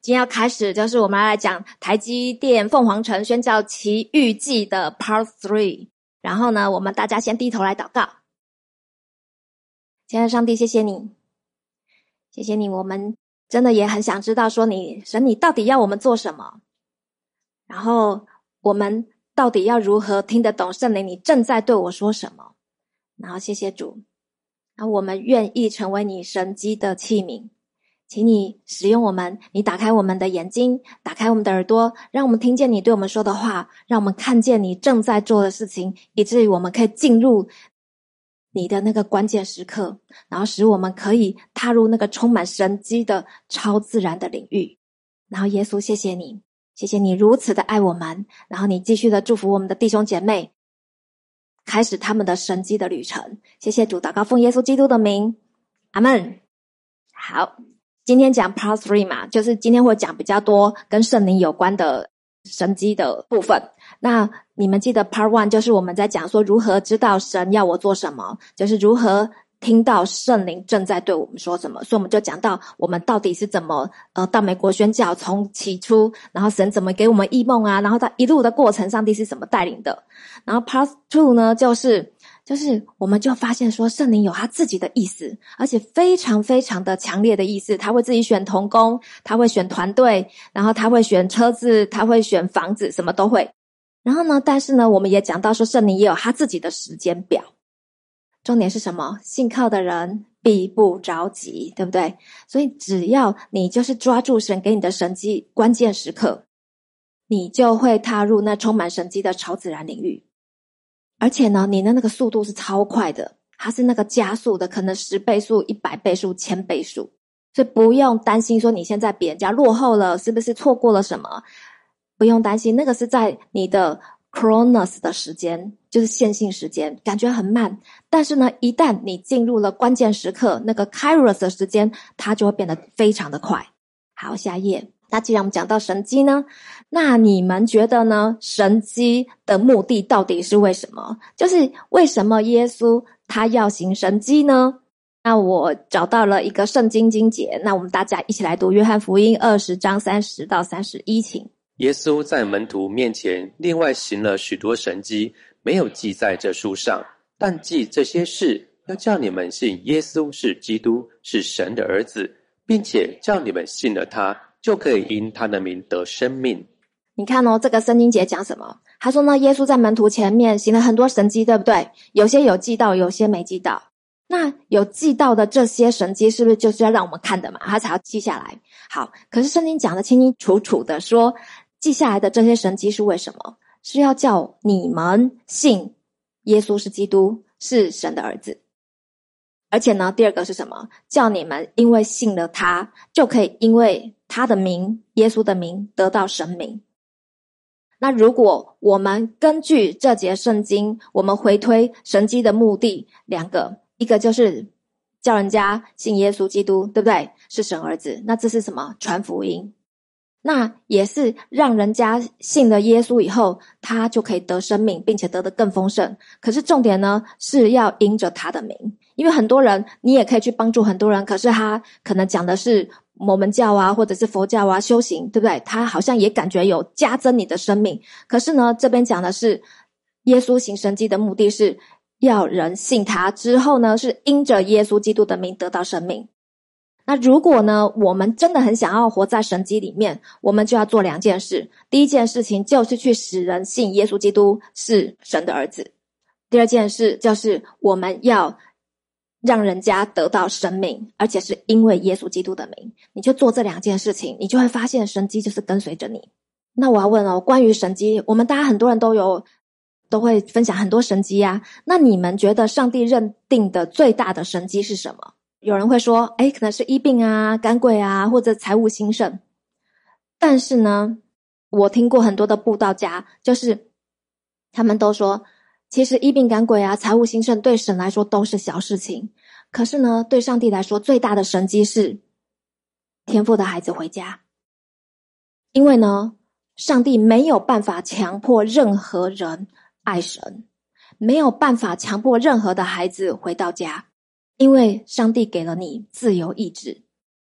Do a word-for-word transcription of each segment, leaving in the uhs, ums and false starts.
今天要开始，就是我们要来讲台积电凤凰城宣教奇遇记的 Part three。然后呢，我们大家先低头来祷告。亲爱的上帝，谢谢你，谢谢你，我们真的也很想知道说你神你到底要我们做什么，然后我们到底要如何听得懂圣灵你正在对我说什么。然后谢谢主，然后我们愿意成为你神迹的器皿，请你使用我们，你打开我们的眼睛，打开我们的耳朵，让我们听见你对我们说的话，让我们看见你正在做的事情，以至于我们可以进入你的那个关键时刻，然后使我们可以踏入那个充满神迹的超自然的领域。然后耶稣，谢谢你，谢谢你如此的爱我们，然后你继续的祝福我们的弟兄姐妹，开始他们的神迹的旅程。谢谢主，祷告奉耶稣基督的名，阿们。好，今天讲 Part three 嘛，就是今天会讲比较多跟圣灵有关的神迹的部分。那你们记得 Part one 就是我们在讲说如何知道神要我做什么，就是如何听到圣灵正在对我们说什么，所以我们就讲到我们到底是怎么呃到美国宣教，从起初，然后神怎么给我们异梦啊，然后到一路的过程上帝是怎么带领的。然后 Part two 呢，就是就是我们就发现说圣灵有他自己的意思，而且非常非常的强烈的意思，他会自己选同工，他会选团队，然后他会选车子，他会选房子，什么都会。然后呢，但是呢我们也讲到说圣灵也有他自己的时间表，重点是什么？信靠的人必不着急，对不对？所以只要你就是抓住神给你的神迹关键时刻，你就会踏入那充满神迹的超自然领域。而且呢，你的那个速度是超快的，它是那个加速的，可能十倍速、一百倍速、千倍速。所以不用担心说你现在比人家落后了，是不是错过了什么？不用担心，那个是在你的 Chronos 的时间，就是线性时间，感觉很慢。但是呢，一旦你进入了关键时刻，那个 Kairos 的时间，它就会变得非常的快。好，下一页。那既然我们讲到神迹呢，那你们觉得呢？神迹的目的到底是为什么？就是为什么耶稣他要行神迹呢？那我找到了一个圣经经节，那我们大家一起来读约翰福音二十章三十到三十一，请。 耶稣在门徒面前另外行了许多神迹，没有记在这书上，但记这些事，要叫你们信耶稣是基督，是神的儿子，并且叫你们信了他，就可以因他的名得生命。 你看哦，这个圣经节讲什么？他说呢，耶稣在门徒前面行了很多神迹，对不对？有些有记到，有些没记到。那有记到的这些神迹是不是就是要让我们看的嘛？他才要记下来。好，可是圣经讲得清清楚楚的说，记下来的这些神迹是为什么？是要叫你们信耶稣是基督，是神的儿子。而且呢，第二个是什么？叫你们因为信了他，就可以因为他的名，耶稣的名得到生命。那如果我们根据这节圣经，我们回推神迹的目的两个，一个就是叫人家信耶稣基督，对不对？是神儿子。那这是什么？传福音。那也是让人家信了耶稣以后，他就可以得生命，并且得得更丰盛。可是重点呢，是要因着他的名。因为很多人，你也可以去帮助很多人，可是他可能讲的是摩门教啊，或者是佛教啊，修行，对不对？他好像也感觉有加增你的生命。可是呢，这边讲的是耶稣行神迹的目的是要人信他，之后呢，是因着耶稣基督的名得到生命。那如果呢，我们真的很想要活在神迹里面，我们就要做两件事。第一件事情就是去使人信耶稣基督是神的儿子。第二件事就是我们要让人家得到生命，而且是因为耶稣基督的名。你就做这两件事情，你就会发现神迹就是跟随着你。那我要问哦，关于神迹，我们大家很多人都有都会分享很多神迹啊。那你们觉得上帝认定的最大的神迹是什么？有人会说，诶，可能是医病啊、赶鬼啊，或者财务兴盛。但是呢，我听过很多的布道家，就是他们都说，其实医病赶鬼啊、财务兴盛对神来说都是小事情。可是呢，对上帝来说，最大的神迹是天父的孩子回家。因为呢，上帝没有办法强迫任何人爱神，没有办法强迫任何的孩子回到家。因为上帝给了你自由意志，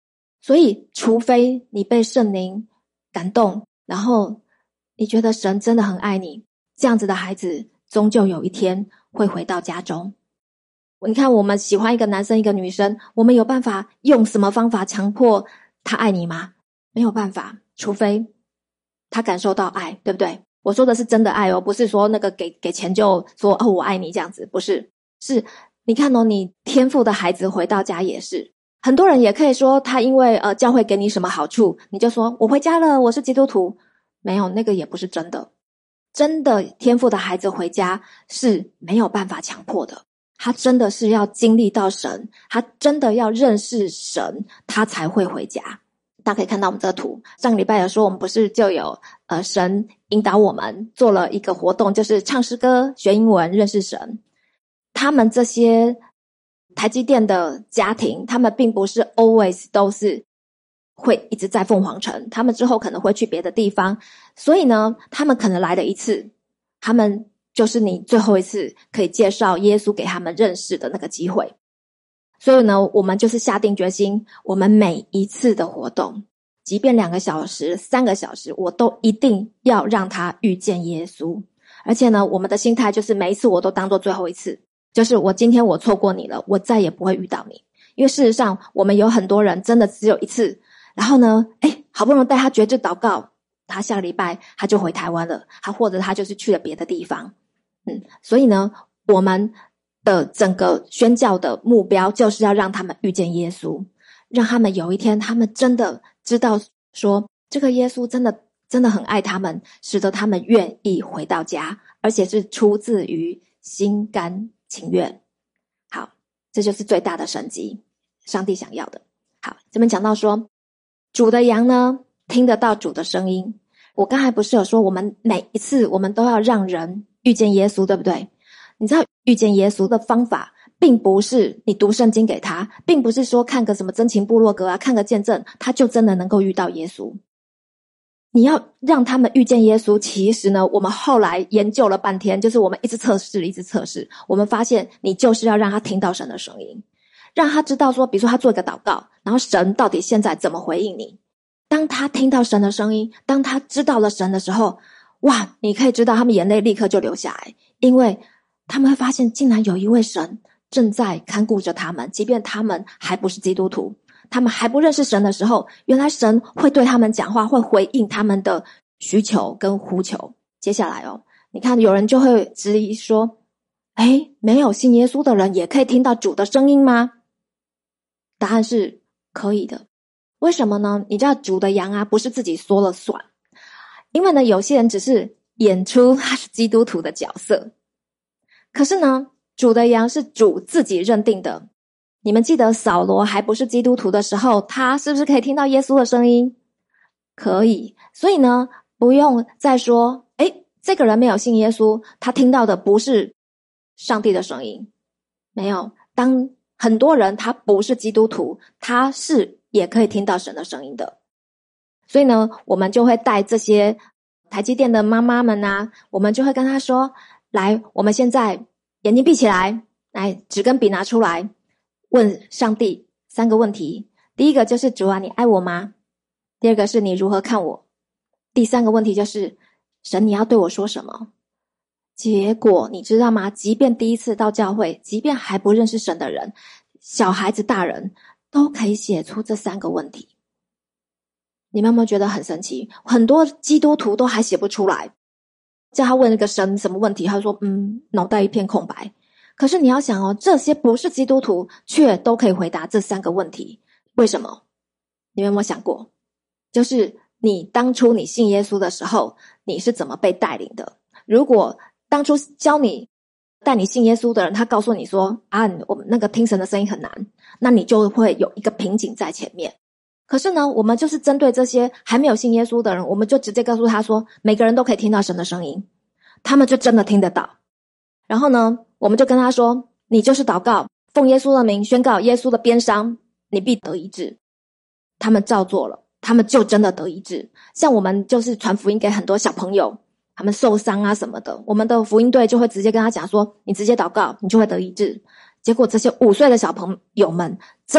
所以除非你被圣灵感动，然后你觉得神真的很爱你，这样子的孩子终究有一天会回到家中。你看，我们喜欢一个男生一个女生，我们有办法用什么方法强迫他爱你吗？没有办法，除非他感受到爱，对不对？我说的是真的爱哦，不是说那个给给钱就说哦我爱你这样子，不是。是你看哦，你天父的孩子回到家也是，很多人也可以说他因为呃教会给你什么好处，你就说我回家了，我是基督徒。没有，那个也不是真的。真的天父的孩子回家是没有办法强迫的，他真的是要经历到神，他真的要认识神，他才会回家。大家可以看到我们这个图，上个礼拜有说我们不是就有呃神引导我们做了一个活动，就是唱诗歌、学英文、认识神。他们这些台积电的家庭，他们并不是 always 都是会一直在凤凰城，他们之后可能会去别的地方，所以呢他们可能来了一次，他们就是你最后一次可以介绍耶稣给他们认识的那个机会。所以呢我们就是下定决心，我们每一次的活动，即便两个小时三个小时，我都一定要让他遇见耶稣。而且呢我们的心态就是每一次我都当做最后一次，就是我今天我错过你了，我再也不会遇到你。因为事实上我们有很多人真的只有一次，然后呢诶好不容易带他绝志祷告，他下个礼拜他就回台湾了，他或者他就是去了别的地方。嗯，所以呢我们的整个宣教的目标就是要让他们遇见耶稣，让他们有一天他们真的知道说这个耶稣真的真的很爱他们，使得他们愿意回到家，而且是出自于心甘情愿。好，这就是最大的神迹，上帝想要的。好，这边讲到说主的羊呢听得到主的声音。我刚才不是有说我们每一次我们都要让人遇见耶稣，对不对？你知道遇见耶稣的方法并不是你读圣经给他，并不是说看个什么真情部落格啊，看个见证他就真的能够遇到耶稣。你要让他们遇见耶稣，其实呢我们后来研究了半天，就是我们一直测试一直测试，我们发现你就是要让他听到神的声音，让他知道说，比如说他做一个祷告，然后神到底现在怎么回应你。当他听到神的声音，当他知道了神的时候，哇，你可以知道他们眼泪立刻就流下来，因为他们会发现竟然有一位神正在看顾着他们，即便他们还不是基督徒，他们还不认识神的时候，原来神会对他们讲话，会回应他们的需求跟呼求。接下来哦，你看有人就会质疑说，诶，没有信耶稣的人也可以听到主的声音吗？答案是可以的。为什么呢？你知道主的羊啊不是自己说了算，因为呢有些人只是演出他是基督徒的角色，可是呢主的羊是主自己认定的。你们记得扫罗还不是基督徒的时候，他是不是可以听到耶稣的声音？可以。所以呢不用再说诶这个人没有信耶稣，他听到的不是上帝的声音。没有，当很多人他不是基督徒，他是也可以听到神的声音的。所以呢我们就会带这些台积电的妈妈们啊，我们就会跟他说，来，我们现在眼睛闭起来，来，纸跟笔拿出来，问上帝三个问题。第一个就是主啊，你爱我吗？第二个是你如何看我？第三个问题就是神，你要对我说什么？结果你知道吗？即便第一次到教会，即便还不认识神的人，小孩子大人都可以写出这三个问题。你们有没有觉得很神奇？很多基督徒都还写不出来，叫他问那个神什么问题，他说嗯，脑袋一片空白。可是你要想哦，这些不是基督徒却都可以回答这三个问题，为什么？你们有没有想过？就是你当初你信耶稣的时候，你是怎么被带领的？如果当初教你带你信耶稣的人，他告诉你说啊，我们那个听神的声音很难，那你就会有一个瓶颈在前面。可是呢我们就是针对这些还没有信耶稣的人，我们就直接告诉他说，每个人都可以听到神的声音，他们就真的听得到。然后呢我们就跟他说，你就是祷告，奉耶稣的名宣告耶稣的鞭伤，你必得医治。他们照做了，他们就真的得医治。像我们就是传福音给很多小朋友，他们受伤啊什么的，我们的福音队就会直接跟他讲说，你直接祷告你就会得医治。结果这些五岁的小朋友们真的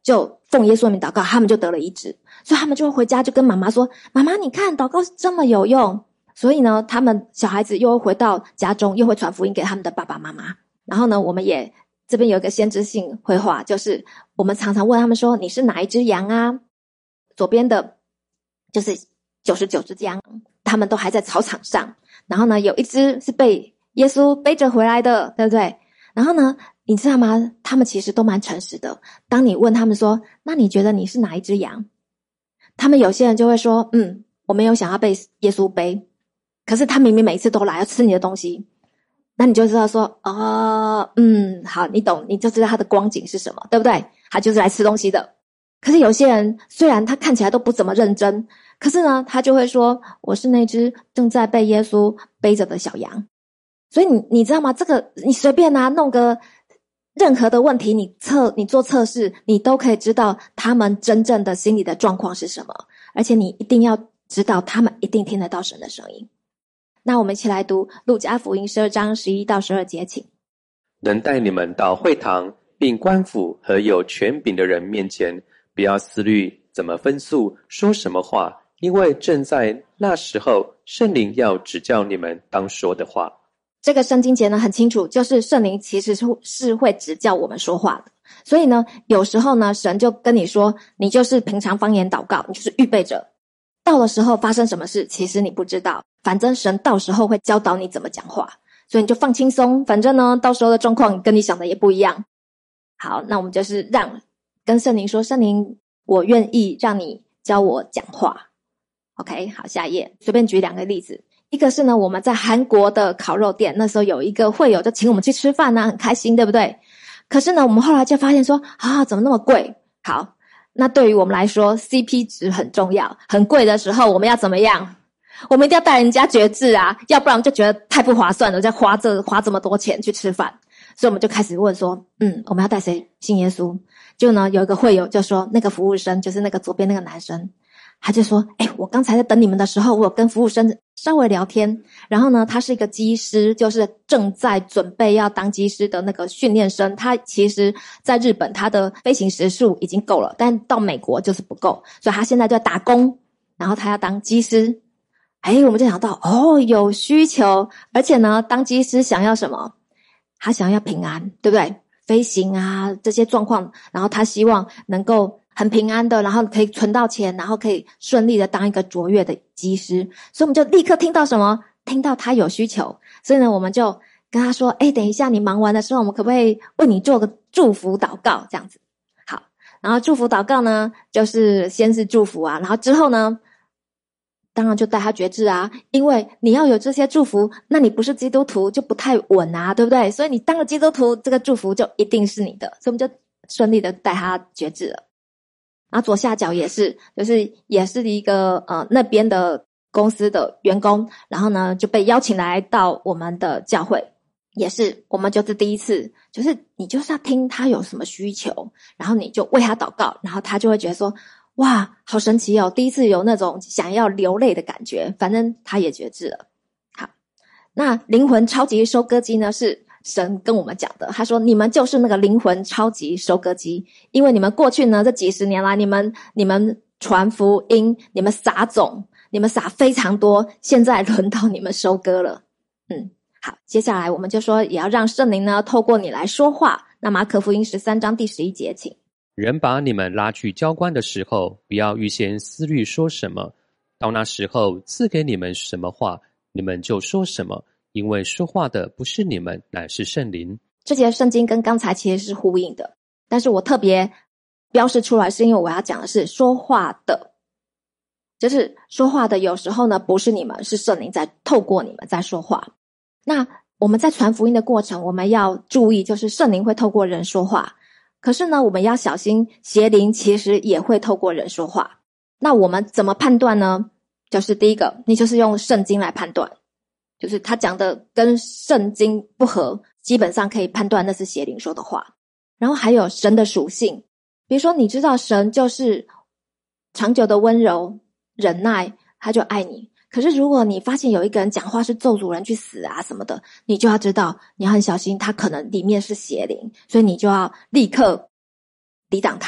就奉耶稣的名祷告，他们就得了医治。所以他们就会回家就跟妈妈说，妈妈你看祷告是这么有用。所以呢，他们小孩子又会回到家中，又会传福音给他们的爸爸妈妈。然后呢，我们也这边有一个先知性绘画，就是我们常常问他们说，你是哪一只羊啊？左边的就是九十九只羊，他们都还在草场上。然后呢，有一只是被耶稣背着回来的，对不对？然后呢，你知道吗？他们其实都蛮诚实的。当你问他们说，那你觉得你是哪一只羊？他们有些人就会说，嗯，我没有想要被耶稣背。可是他明明每一次都来要吃你的东西，那你就知道说，哦，嗯，好，你懂，你就知道他的光景是什么，对不对？他就是来吃东西的。可是有些人虽然他看起来都不怎么认真，可是呢，他就会说，我是那只正在被耶稣背着的小羊。所以你你知道吗？这个你随便啊，弄个任何的问题，你测你做测试，你都可以知道他们真正的心理的状况是什么，而且你一定要知道他们一定听得到神的声音。那我们一起来读路加福音十二章十一到十二节，请。 能带你们到会堂，并官府和有权柄的人面前，不要思虑怎么分诉，说什么话，因为正在那时候，圣灵要指教你们当说的话。 这个圣经节呢很清楚，就是圣灵其实是是会指教我们说话的。所以呢，有时候呢，神就跟你说，你就是平常方言祷告，你就是预备着。到的时候发生什么事，其实你不知道，反正神到时候会教导你怎么讲话，所以你就放轻松，反正呢，到时候的状况跟你想的也不一样。好，那我们就是让跟圣灵说，圣灵，我愿意让你教我讲话。OK， 好，下一页，随便举两个例子。一个是呢，我们在韩国的烤肉店，那时候有一个会友就请我们去吃饭啊，很开心，对不对？可是呢，我们后来就发现说，啊，怎么那么贵？好，那对于我们来说 C P 值很重要，很贵的时候我们要怎么样？我们一定要带人家觉知啊，要不然就觉得太不划算了，再花这花这么多钱去吃饭。所以我们就开始问说，嗯，我们要带谁信耶稣？就呢，有一个会友就说，那个服务生就是那个左边那个男生，他就说，诶，我刚才在等你们的时候，我有跟服务生稍微聊天，然后呢，他是一个机师，就是正在准备要当机师的那个训练生，他其实在日本他的飞行时数已经够了，但到美国就是不够，所以他现在就在打工，然后他要当机师。诶，我们就想到，哦，有需求，而且呢，当机师想要什么？他想要平安，对不对？飞行啊，这些状况，然后他希望能够很平安的，然后可以存到钱，然后可以顺利的当一个卓越的机师。所以我们就立刻听到什么？听到他有需求。所以呢，我们就跟他说，诶，等一下你忙完的时候，我们可不可以为你做个祝福祷告，这样子。好，然后祝福祷告呢，就是先是祝福啊，然后之后呢，当然就带他觉知啊，因为你要有这些祝福，那你不是基督徒就不太稳啊，对不对？所以你当了基督徒，这个祝福就一定是你的，所以我们就顺利的带他觉知了。然后左下角也是，就是也是一个呃那边的公司的员工，然后呢就被邀请来到我们的教会，也是我们就是第一次，就是你就是要听他有什么需求，然后你就为他祷告，然后他就会觉得说，哇，好神奇哦！第一次有那种想要流泪的感觉，反正他也觉知了。好，那灵魂超级收割机呢，是神跟我们讲的。他说，你们就是那个灵魂超级收割机，因为你们过去呢这几十年来，你们你们传福音，你们撒种，你们撒非常多，现在轮到你们收割了。嗯，好，接下来我们就说，也要让圣灵呢透过你来说话。那马可福音十三章第十一节，请。 人把你们拉去交官的时候，不要预先思虑说什么，到那时候赐给你们什么话，你们就说什么，因为说话的不是你们，乃是圣灵。 这节圣经跟刚才其实是呼应的，但是我特别标示出来，是因为我要讲的是说话的，就是说话的有时候呢不是你们，是圣灵在透过你们在说话。那我们在传福音的过程，我们要注意，就是圣灵会透过人说话，可是呢，我们要小心，邪灵其实也会透过人说话。那我们怎么判断呢？就是第一个，你就是用圣经来判断，就是他讲的跟圣经不合，基本上可以判断那是邪灵说的话。然后还有神的属性，比如说你知道神就是长久的温柔、忍耐，他就爱你。可是如果你发现有一个人讲话是咒诅人去死啊什么的，你就要知道，你要很小心，他可能里面是邪灵，所以你就要立刻抵挡他，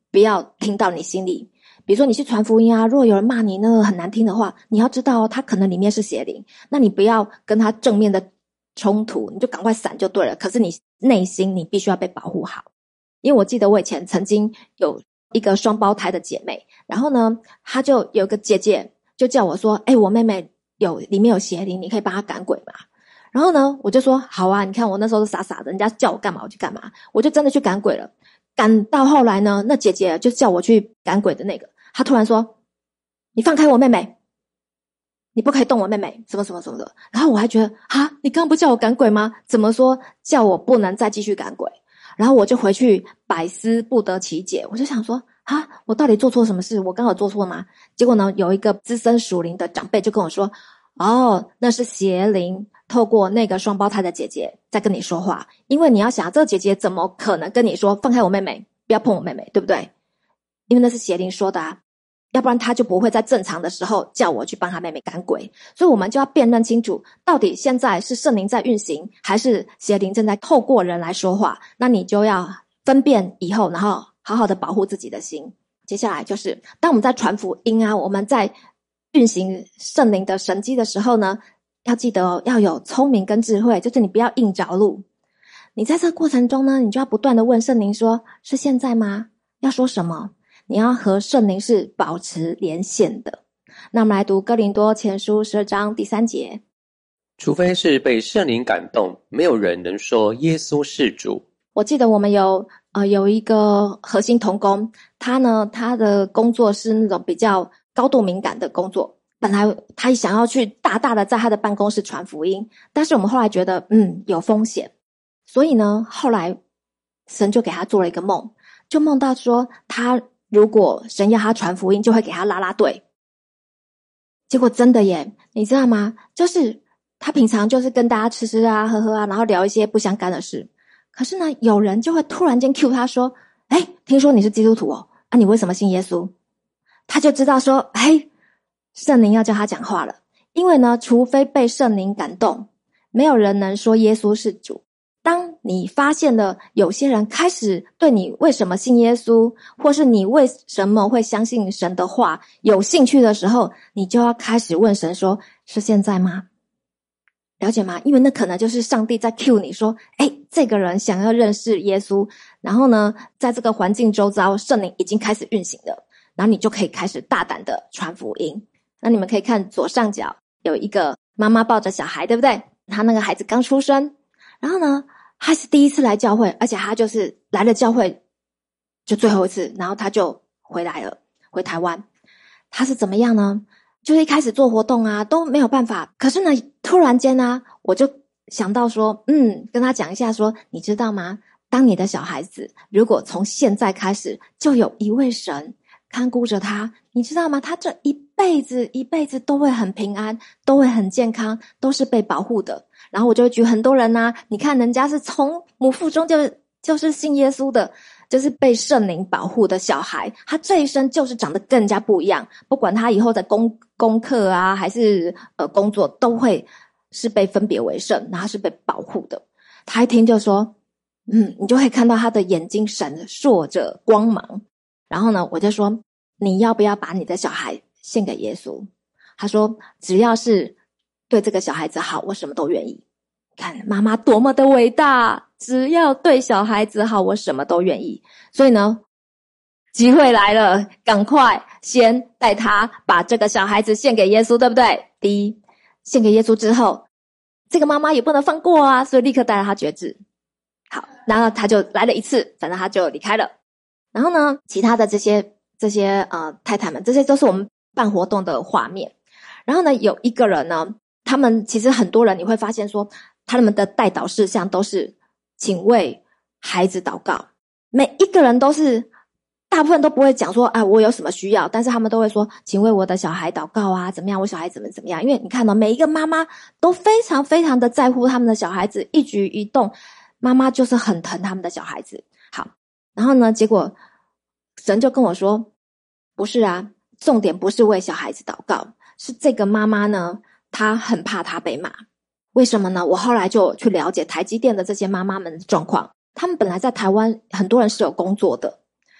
不要听到你心里。比如说你去传福音啊，如果有人骂你那个很难听的话，你要知道哦，他可能里面是邪灵，那你不要跟他正面的冲突，你就赶快闪就对了。可是你内心你必须要被保护好。因为我记得我以前曾经有一个双胞胎的姐妹，然后呢她就有个姐姐就叫我说，诶，我妹妹有里面有邪灵，你可以帮她赶鬼吗？然后呢我就说好啊，你看我那时候是傻傻的，人家叫我干嘛我就干嘛，我就真的去赶鬼了。赶到后来呢，那姐姐就叫我去赶鬼的那个，她突然说，你放开我妹妹，你不可以动我妹妹，什么什么什么的。然后我还觉得啊，你刚刚不叫我赶鬼吗？怎么说叫我不能再继续赶鬼？然后我就回去百思不得其解，我就想说啊，我到底做错什么事？我刚好做错吗？结果呢，有一个资深属灵的长辈就跟我说，哦，那是邪灵透过那个双胞胎的姐姐在跟你说话。因为你要想，这个姐姐怎么可能跟你说放开我妹妹，不要碰我妹妹，对不对？因为那是邪灵说的啊，要不然他就不会在正常的时候叫我去帮他妹妹赶鬼。所以我们就要辨认清楚，到底现在是圣灵在运行，还是邪灵正在透过人来说话。那你就要分辨以后，然后好好的保护自己的心。接下来就是当我们在传福音啊，我们在运行圣灵的神迹的时候呢，要记得哦，要有聪明跟智慧，就是你不要硬着陆。你在这个过程中呢，你就要不断的问圣灵说，是现在吗？要说什么？你要和圣灵是保持连线的。那我们来读哥林多前书十二章第三节， 除非是被圣灵感动，没有人能说耶稣是主。 我记得我们有呃有一个核心同工，他呢他的工作是那种比较高度敏感的工作，本来他想要去大大的在他的办公室传福音，但是我们后来觉得嗯有风险，所以呢后来神就给他做了一个梦，就梦到说他如果神要他传福音，就会给他拉拉队。结果真的耶，你知道吗？就是他平常就是跟大家吃吃啊喝喝啊，然后聊一些不相干的事，可是呢有人就会突然间 cue 他说，诶，听说你是基督徒哦，啊你为什么信耶稣？他就知道说，诶，圣灵要叫他讲话了。因为呢除非被圣灵感动，没有人能说耶稣是主。当你发现了有些人开始对你为什么信耶稣，或是你为什么会相信神的话有兴趣的时候，你就要开始问神说，是现在吗？了解吗？因为那可能就是上帝在 cue 你说，诶，这个人想要认识耶稣，然后呢在这个环境周遭圣灵已经开始运行了，然后你就可以开始大胆的传福音。那你们可以看左上角有一个妈妈抱着小孩，对不对？他那个孩子刚出生，然后呢他是第一次来教会，而且他就是来了教会就最后一次，然后他就回来了，回台湾。他是怎么样呢？就是一开始做活动啊都没有办法，可是呢突然间呢我就想到说，嗯，跟他讲一下说，你知道吗？当你的小孩子如果从现在开始就有一位神看顾着他，你知道吗？他这一辈子一辈子都会很平安，都会很健康，都是被保护的。然后我就会举很多人啊，你看人家是从母腹中就就是信耶稣的，就是被圣灵保护的小孩，他这一生就是长得更加不一样，不管他以后的功功课啊还是呃工作，都会是被分别为圣，然后是被保护的。他一听就说，嗯，你就会看到他的眼睛闪烁着光芒。然后呢我就说，你要不要把你的小孩献给耶稣？他说只要是对这个小孩子好，我什么都愿意。看妈妈多么的伟大，只要对小孩子好，我什么都愿意。所以呢机会来了，赶快先带他把这个小孩子献给耶稣，对不对？第一，献给耶稣之后，这个妈妈也不能放过啊，所以立刻带了他决志。好，然后他就来了一次，反正他就离开了。然后呢其他的这些这些呃太太们，这些都是我们办活动的画面。然后呢有一个人呢，他们其实很多人你会发现说，他们的代祷事项都是请为孩子祷告，每一个人都是，大部分都不会讲说啊我有什么需要，但是他们都会说请为我的小孩祷告啊，怎么样，我小孩怎么怎么样。因为你看到、哦、每一个妈妈都非常非常的在乎他们的小孩子一举一动，妈妈就是很疼他们的小孩子。好，然后呢结果神就跟我说，不是啊，重点不是为小孩子祷告，是这个妈妈呢她很怕她被骂。为什么呢？我后来就去了解台积电的这些妈妈们的状况，他们本来在台湾很多人是有工作的，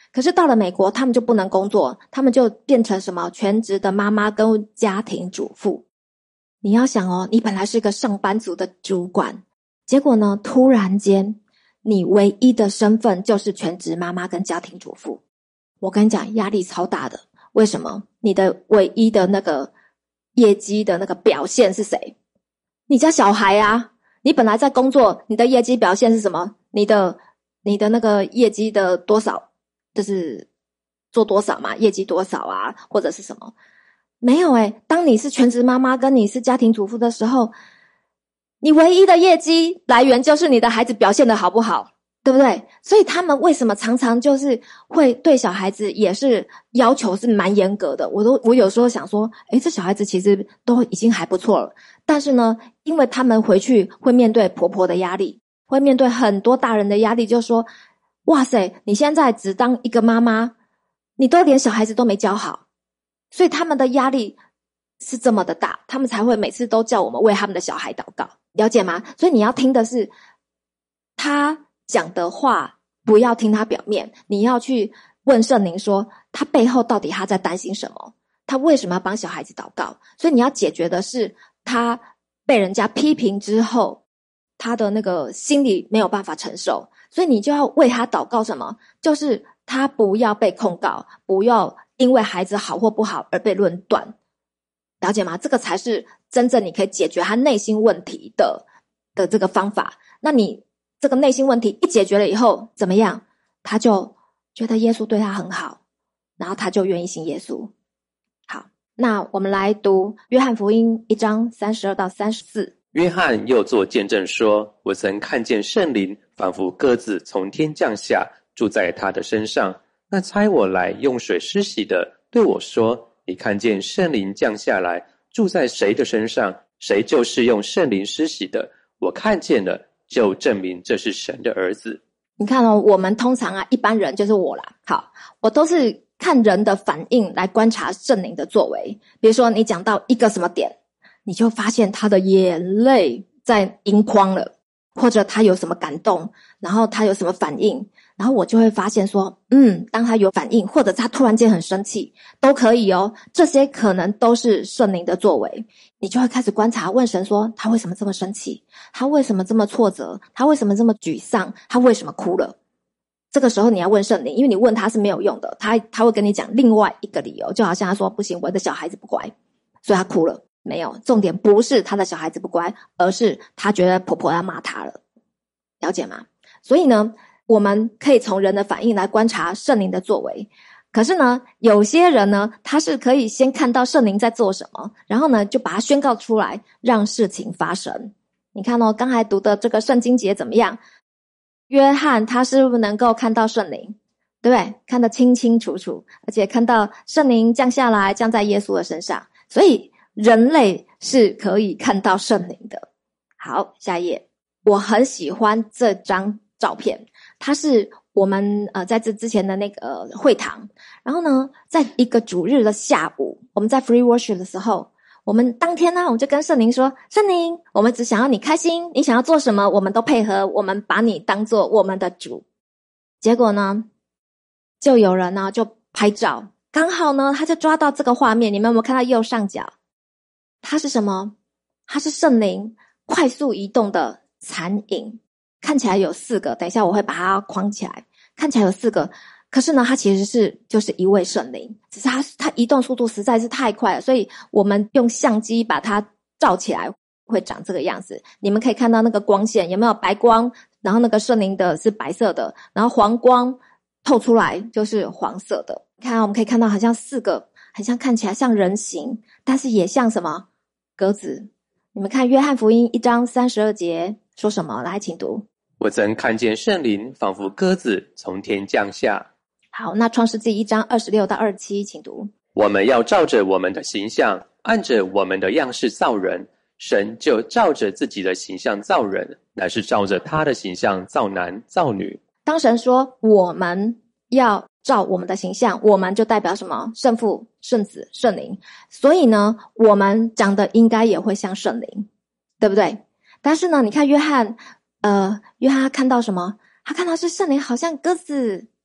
可是到了美国，他们就不能工作，他们就变成什么全职的妈妈跟家庭主妇。你要想哦，你本来是个上班族的主管，结果呢，突然间你唯一的身份就是全职妈妈跟家庭主妇。我跟你讲，压力超大的。为什么？你的唯一的那个业绩的那个表现是谁？你家小孩啊。你本来在工作，你的业绩表现是什么？你的你的那个业绩的多少，就是做多少嘛，业绩多少啊，或者是什么？没有诶，当你是全职妈妈跟你是家庭主妇的时候，你唯一的业绩来源就是你的孩子表现得好不好，对不对？所以他们为什么常常就是会对小孩子也是要求是蛮严格的。我都我有时候想说，诶，这小孩子其实都已经还不错了，但是呢，因为他们回去会面对婆婆的压力，会面对很多大人的压力，就说哇塞，你现在只当一个妈妈，你都连小孩子都没教好，所以他们的压力是这么的大，他们才会每次都叫我们为他们的小孩祷告，了解吗？所以你要听的是他讲的话，不要听他表面，你要去问圣灵说他背后到底他在担心什么，他为什么要帮小孩子祷告。所以你要解决的是他被人家批评之后他的那个心里没有办法承受，所以你就要为他祷告什么，就是他不要被控告，不要因为孩子好或不好而被论断，了解吗？这个才是真正你可以解决他内心问题的的这个方法。那你这个内心问题一解决了以后怎么样？他就觉得耶稣对他很好，然后他就愿意信耶稣。好，那我们来读约翰福音一章三十二到三十四。 约翰又作见证说，我曾看见圣灵仿佛鸽子从天降下，住在他的身上。那差我来用水施洗的对我说，你看见圣灵降下来，住在谁的身上，谁就是用圣灵施洗的。我看见了，就证明这是神的儿子。 你看哦，我们通常啊，一般人就是我啦，好，我都是看人的反应来观察圣灵的作为。比如说你讲到一个什么点，你就发现他的眼泪在盈眶了，或者他有什么感动，然后他有什么反应，然后我就会发现说，嗯，当他有反应，或者他突然间很生气，都可以哦，这些可能都是圣灵的作为。你就会开始观察，问神说，他为什么这么生气？他为什么这么挫折？他为什么这么沮丧？他为什么哭了？这个时候你要问圣灵，因为你问他是没有用的，他他会跟你讲另外一个理由，就好像他说，不行，我的小孩子不乖，所以他哭了。没有，重点不是他的小孩子不乖，而是他觉得婆婆要骂他了，了解吗？所以呢，我们可以从人的反应来观察圣灵的作为。可是呢，有些人呢，他是可以先看到圣灵在做什么，然后呢，就把它宣告出来，让事情发生。你看哦，刚才读的这个圣经节怎么样？约翰他是不是能够看到圣灵？对不对？看得清清楚楚，而且看到圣灵降下来，降在耶稣的身上。所以人类是可以看到圣灵的。好，下一页。我很喜欢这张照片，它是我们呃在这之前的那个、呃、会堂，然后呢，在一个主日的下午，我们在 free worship 的时候，我们当天呢，我们就跟圣灵说，圣灵，我们只想要你开心，你想要做什么，我们都配合，我们把你当做我们的主。结果呢，就有人呢就拍照，刚好呢他就抓到这个画面，你们有没有看到右上角？它是什么？它是圣灵快速移动的残影，看起来有四个，等一下我会把它框起来，看起来有四个，可是呢它其实是就是一位圣灵，只是它它移动速度实在是太快了，所以我们用相机把它照起来会长这个样子。你们可以看到那个光线有没有白光，然后那个圣灵的是白色的，然后黄光透出来就是黄色的。看我们可以看到好像四个，很像看起来像人形，但是也像什么鸽子。你们看约翰福音一章三十二节说什么？来，请读。 我曾看见圣灵仿佛鸽子从天降下。 好，那创世纪一章二十六到二十七，请读。 我们要照着我们的形象，按着我们的样式造人。神就照着自己的形象造人，乃是照着他的形象造男造女。 当神说我们要照我们的形象，我们就代表什么？圣父、圣子、圣灵。所以呢，我们长得应该也会像圣灵，对不对？但是呢，你看约翰，呃，约翰他看到什么？他看到是圣灵好像鸽子，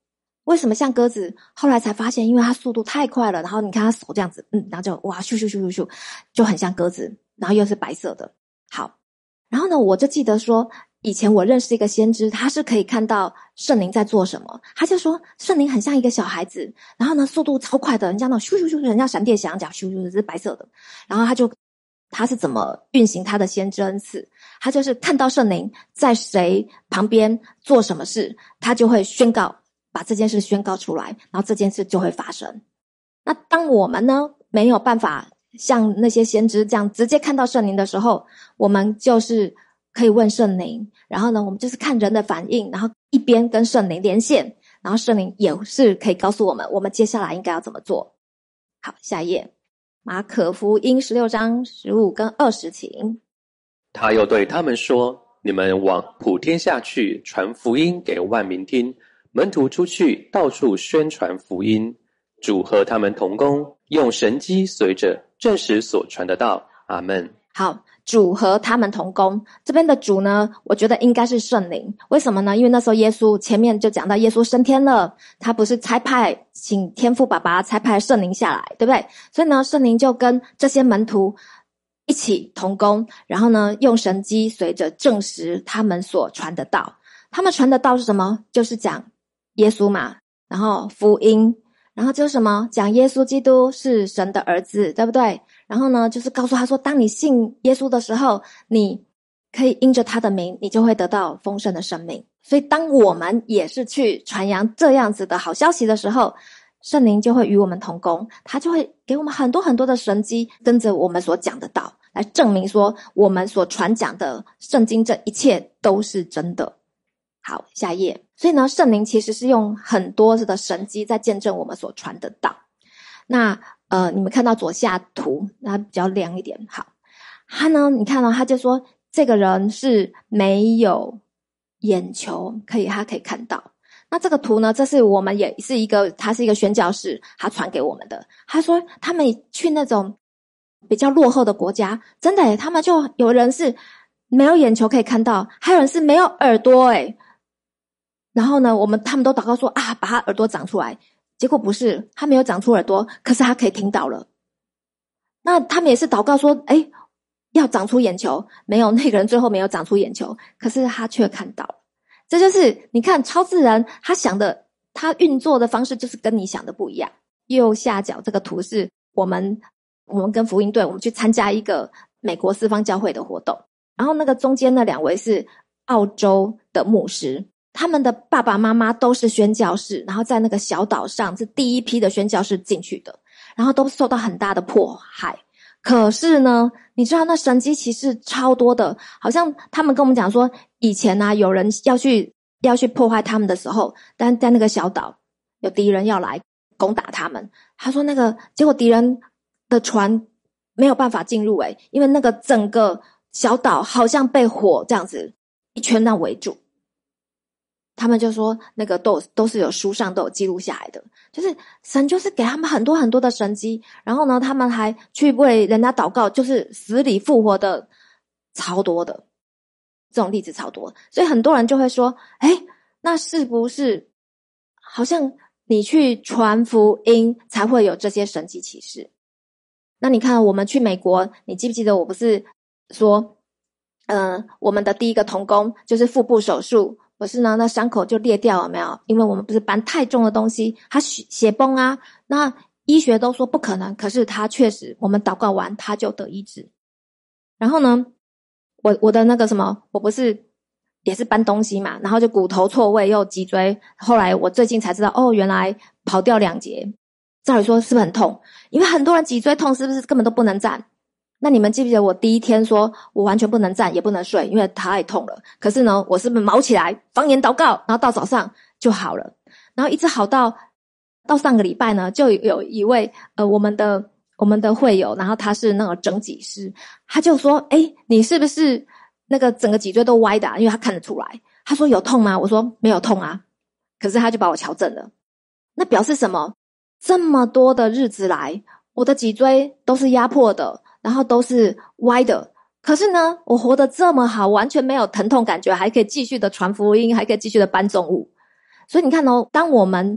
为什么像鸽子？后来才发现，因为它速度太快了，然后你看它手这样子，嗯，然后就哇，咻咻咻咻咻，就很像鸽子，然后又是白色的。好，然后呢，我就记得说，以前我认识一个先知，他是可以看到圣灵在做什么，他就说圣灵很像一个小孩子，然后呢，速度超快的，人家那种咻咻咻，人家闪电侠讲咻咻咻是白色的，然后他就他是怎么运行他的先知恩赐？他就是看到圣灵在谁旁边做什么事，他就会宣告，把这件事宣告出来，然后这件事就会发生。那当我们呢没有办法像那些先知这样直接看到圣灵的时候，我们就是可以问圣灵，然后呢我们就是看人的反应，然后一边跟圣灵连线，然后圣灵也是可以告诉我们我们接下来应该要怎么做。好，下一页，马可福音十六章十五跟二十，请。 他又对他们说，你们往普天下去，传福音给万民听。门徒出去，到处宣传福音。主和他们同工，用神机随着证实所传的道。阿们。 好，主和他们同工，这边的主呢，我觉得应该是圣灵。为什么呢？因为那时候耶稣前面就讲到耶稣升天了，他不是差派请天父爸爸差派圣灵下来，对不对？所以呢，圣灵就跟这些门徒一起同工，然后呢，用神机随着证实他们所传的道。他们传的道是什么？就是讲耶稣嘛，然后福音，然后就是什么？讲耶稣基督是神的儿子，对不对？然后呢，就是告诉他说，当你信耶稣的时候，你可以因着他的名，你就会得到丰盛的生命。所以当我们也是去传扬这样子的好消息的时候，圣灵就会与我们同工，他就会给我们很多很多的神迹，跟着我们所讲的道来证明说我们所传讲的圣经这一切都是真的。好，下一页。所以呢，圣灵其实是用很多的神迹在见证我们所传的道。那呃，你们看到左下图，它比较亮一点。好，他呢，你看到、哦、他就说这个人是没有眼球，可以他可以看到。那这个图呢，这是我们也是一个，他是一个宣教士，他传给我们的。他说他们去那种比较落后的国家，真的耶，他们就有人是没有眼球可以看到，还有人是没有耳朵诶。然后呢，我们他们都祷告说啊，把他耳朵长出来。结果不是，他没有长出耳朵，可是他可以听到了。那他们也是祷告说，诶，要长出眼球，没有，那个人最后没有长出眼球，可是他却看到了。这就是你看超自然，他想的，他运作的方式就是跟你想的不一样。右下角这个图是我们我们跟福音队，我们去参加一个美国四方教会的活动，然后那个中间那两位是澳洲的牧师。他们的爸爸妈妈都是宣教士，然后在那个小岛上是第一批的宣教士进去的，然后都受到很大的迫害。可是呢，你知道那神迹其实超多的，好像他们跟我们讲说，以前啊有人要去要去破坏他们的时候，但在那个小岛有敌人要来攻打他们。他说那个结果敌人的船没有办法进入诶，因为那个整个小岛好像被火这样子一圈那围住。他们就说那个都都是有书上都有记录下来的，就是神就是给他们很多很多的神迹，然后呢他们还去为人家祷告，就是死里复活的超多的，这种例子超多。所以很多人就会说，诶，那是不是好像你去传福音才会有这些神迹奇事？那你看我们去美国，你记不记得我不是说呃我们的第一个同工就是腹部手术，可是呢那伤口就裂掉了没有？因为我们不是搬太重的东西，他血崩啊，那医学都说不可能，可是他确实我们祷告完他就得医治。然后呢我我的那个什么，我不是也是搬东西嘛，然后就骨头错位又脊椎，后来我最近才知道哦，原来跑掉两节。照理说是不是很痛？因为很多人脊椎痛是不是根本都不能站？那你们记不记得我第一天说我完全不能站也不能睡，因为太痛了。可是呢我是不是毛起来方言祷告，然后到早上就好了，然后一直好到到上个礼拜呢，就有一位呃我们的我们的会友，然后他是那个整脊师，他就说诶你是不是那个整个脊椎都歪的啊？因为他看得出来。他说有痛吗？我说没有痛啊，可是他就把我矫正了。那表示什么？这么多的日子来我的脊椎都是压迫的，然后都是歪的，可是呢我活得这么好，完全没有疼痛感觉，还可以继续的传福音，还可以继续的搬重物。所以你看哦，当我们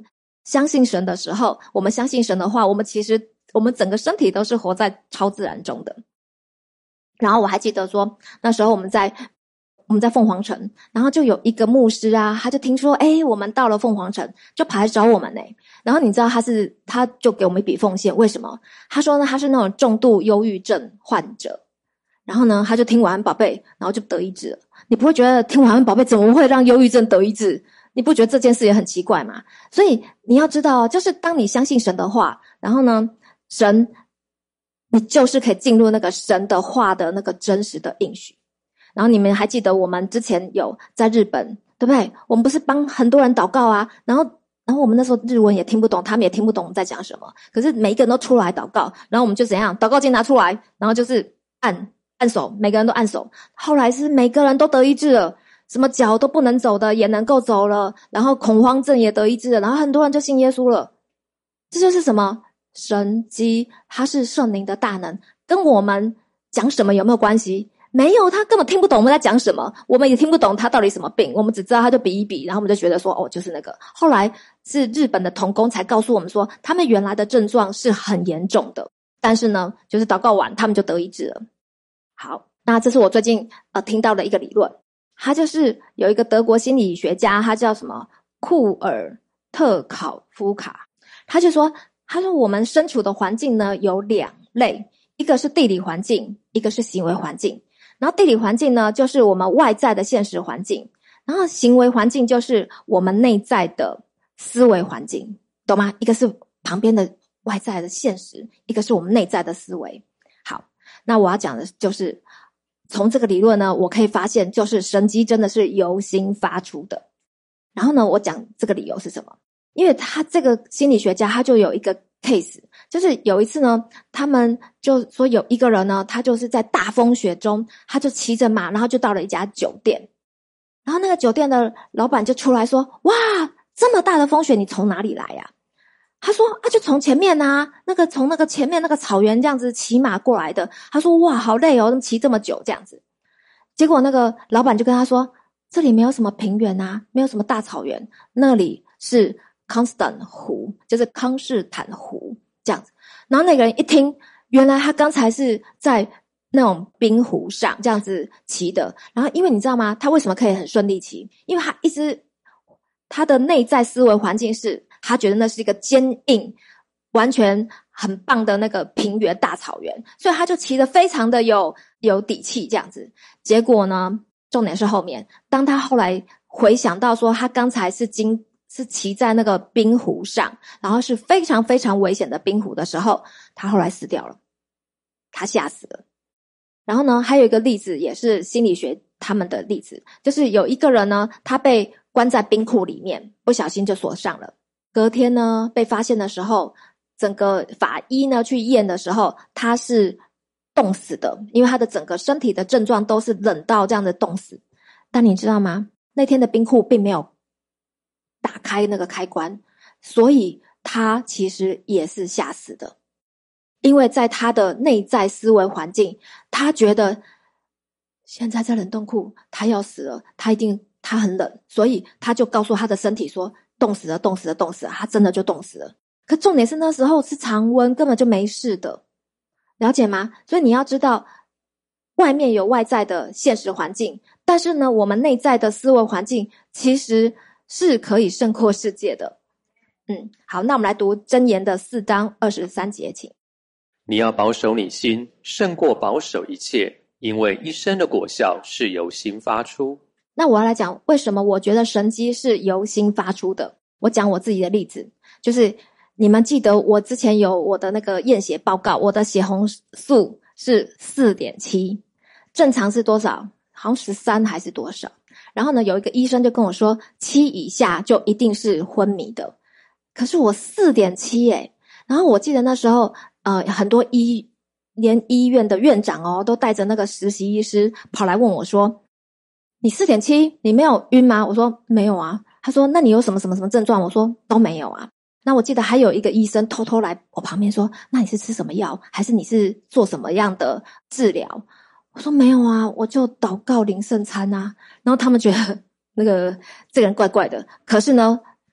相信神的时候，我们相信神的话，我们其实我们整个身体都是活在超自然中的。然后我还记得说，那时候我们在我们在凤凰城，然后就有一个牧师啊，他就听说诶我们到了凤凰城，就跑来找我们诶然后你知道他是他就给我们一笔奉献，为什么？他说呢他是那种重度忧郁症患者，然后呢他就听晚安宝贝，然后就得医治了。你不会觉得听晚安宝贝怎么会让忧郁症得医治？你不觉得这件事也很奇怪吗？所以你要知道，就是当你相信神的话，然后呢神你就是可以进入那个神的话的那个真实的应许。然后你们还记得我们之前有在日本，对不对？我们不是帮很多人祷告啊，然后然后我们那时候日文也听不懂，他们也听不懂我们在讲什么，可是每一个人都出来祷告，然后我们就怎样，祷告经拿出来，然后就是按按手，每个人都按手，后来是每个人都得医治了，什么脚都不能走的也能够走了，然后恐慌症也得医治了，然后很多人就信耶稣了。这就是什么？神迹，它是圣灵的大能，跟我们讲什么有没有关系？没有，他根本听不懂我们在讲什么，我们也听不懂他到底什么病，我们只知道他就比一比，然后我们就觉得说哦就是那个。后来是日本的同工才告诉我们说，他们原来的症状是很严重的，但是呢就是祷告完他们就得医治了。好，那这是我最近呃听到的一个理论，他就是有一个德国心理学家，他叫什么库尔特考夫卡，他就说他说我们身处的环境呢有两类，一个是地理环境，一个是行为环境。然后地理环境呢就是我们外在的现实环境，然后行为环境就是我们内在的思维环境，懂吗？一个是旁边的外在的现实，一个是我们内在的思维。好，那我要讲的就是从这个理论呢我可以发现，就是神迹真的是由心发出的。然后呢我讲这个理由是什么？因为他这个心理学家他就有一个 case， 就是有一次呢他们就说有一个人呢，他就是在大风雪中，他就骑着马，然后就到了一家酒店，然后那个酒店的老板就出来说，哇这么大的风雪你从哪里来呀、啊？他说啊就从前面啊，那个从那个前面那个草原这样子骑马过来的。他说哇好累哦，骑这么久这样子。结果那个老板就跟他说，这里没有什么平原啊，没有什么大草原，那里是康斯坦湖，就是康士坦湖这样子。然后那个人一听，原来他刚才是在那种冰湖上这样子骑的。然后因为你知道吗，他为什么可以很顺利骑？因为他一直他的内在思维环境是他觉得那是一个坚硬完全很棒的那个平原大草原，所以他就骑得非常的有有底气这样子。结果呢重点是后面，当他后来回想到说他刚才是经是骑在那个冰湖上，然后是非常非常危险的冰湖的时候，他后来死掉了，他吓死了。然后呢还有一个例子也是心理学他们的例子，就是有一个人呢他被关在冰库里面，不小心就锁上了，隔天呢被发现的时候，整个法医呢去验的时候，他是冻死的，因为他的整个身体的症状都是冷到这样的冻死。但你知道吗，那天的冰库并没有打开那个开关，所以他其实也是吓死的。因为在他的内在思维环境，他觉得现在在冷冻库他要死了，他一定他很冷，所以他就告诉他的身体说冻死了冻死了冻死了，他真的就冻死了。可重点是那时候是常温，根本就没事的，了解吗？所以你要知道外面有外在的现实环境，但是呢我们内在的思维环境其实是可以胜过世界的。嗯，好，那我们来读箴言的四章二十三节，请。 你要保守你心，胜过保守一切，因为一生的果效是由心发出。 那我要来讲为什么我觉得神迹是由心发出的。我讲我自己的例子，就是你们记得我之前有我的那个验血报告，我的血红素是 四点七， 正常是多少？好像十三还是多少。然后呢有一个医生就跟我说七以下就一定是昏迷的，可是我 四点七 耶。然后我记得那时候呃，很多医连医院的院长哦都带着那个实习医师跑来问我说，你 四点七 你没有晕吗？我说没有啊。他说那你有什么什么什么症状？我说都没有啊。那我记得还有一个医生偷偷来我旁边说，那你是吃什么药，还是你是做什么样的治疗？我说没有啊，我就祷告领圣餐啊。然后他们觉得那个这个人怪怪的，可是呢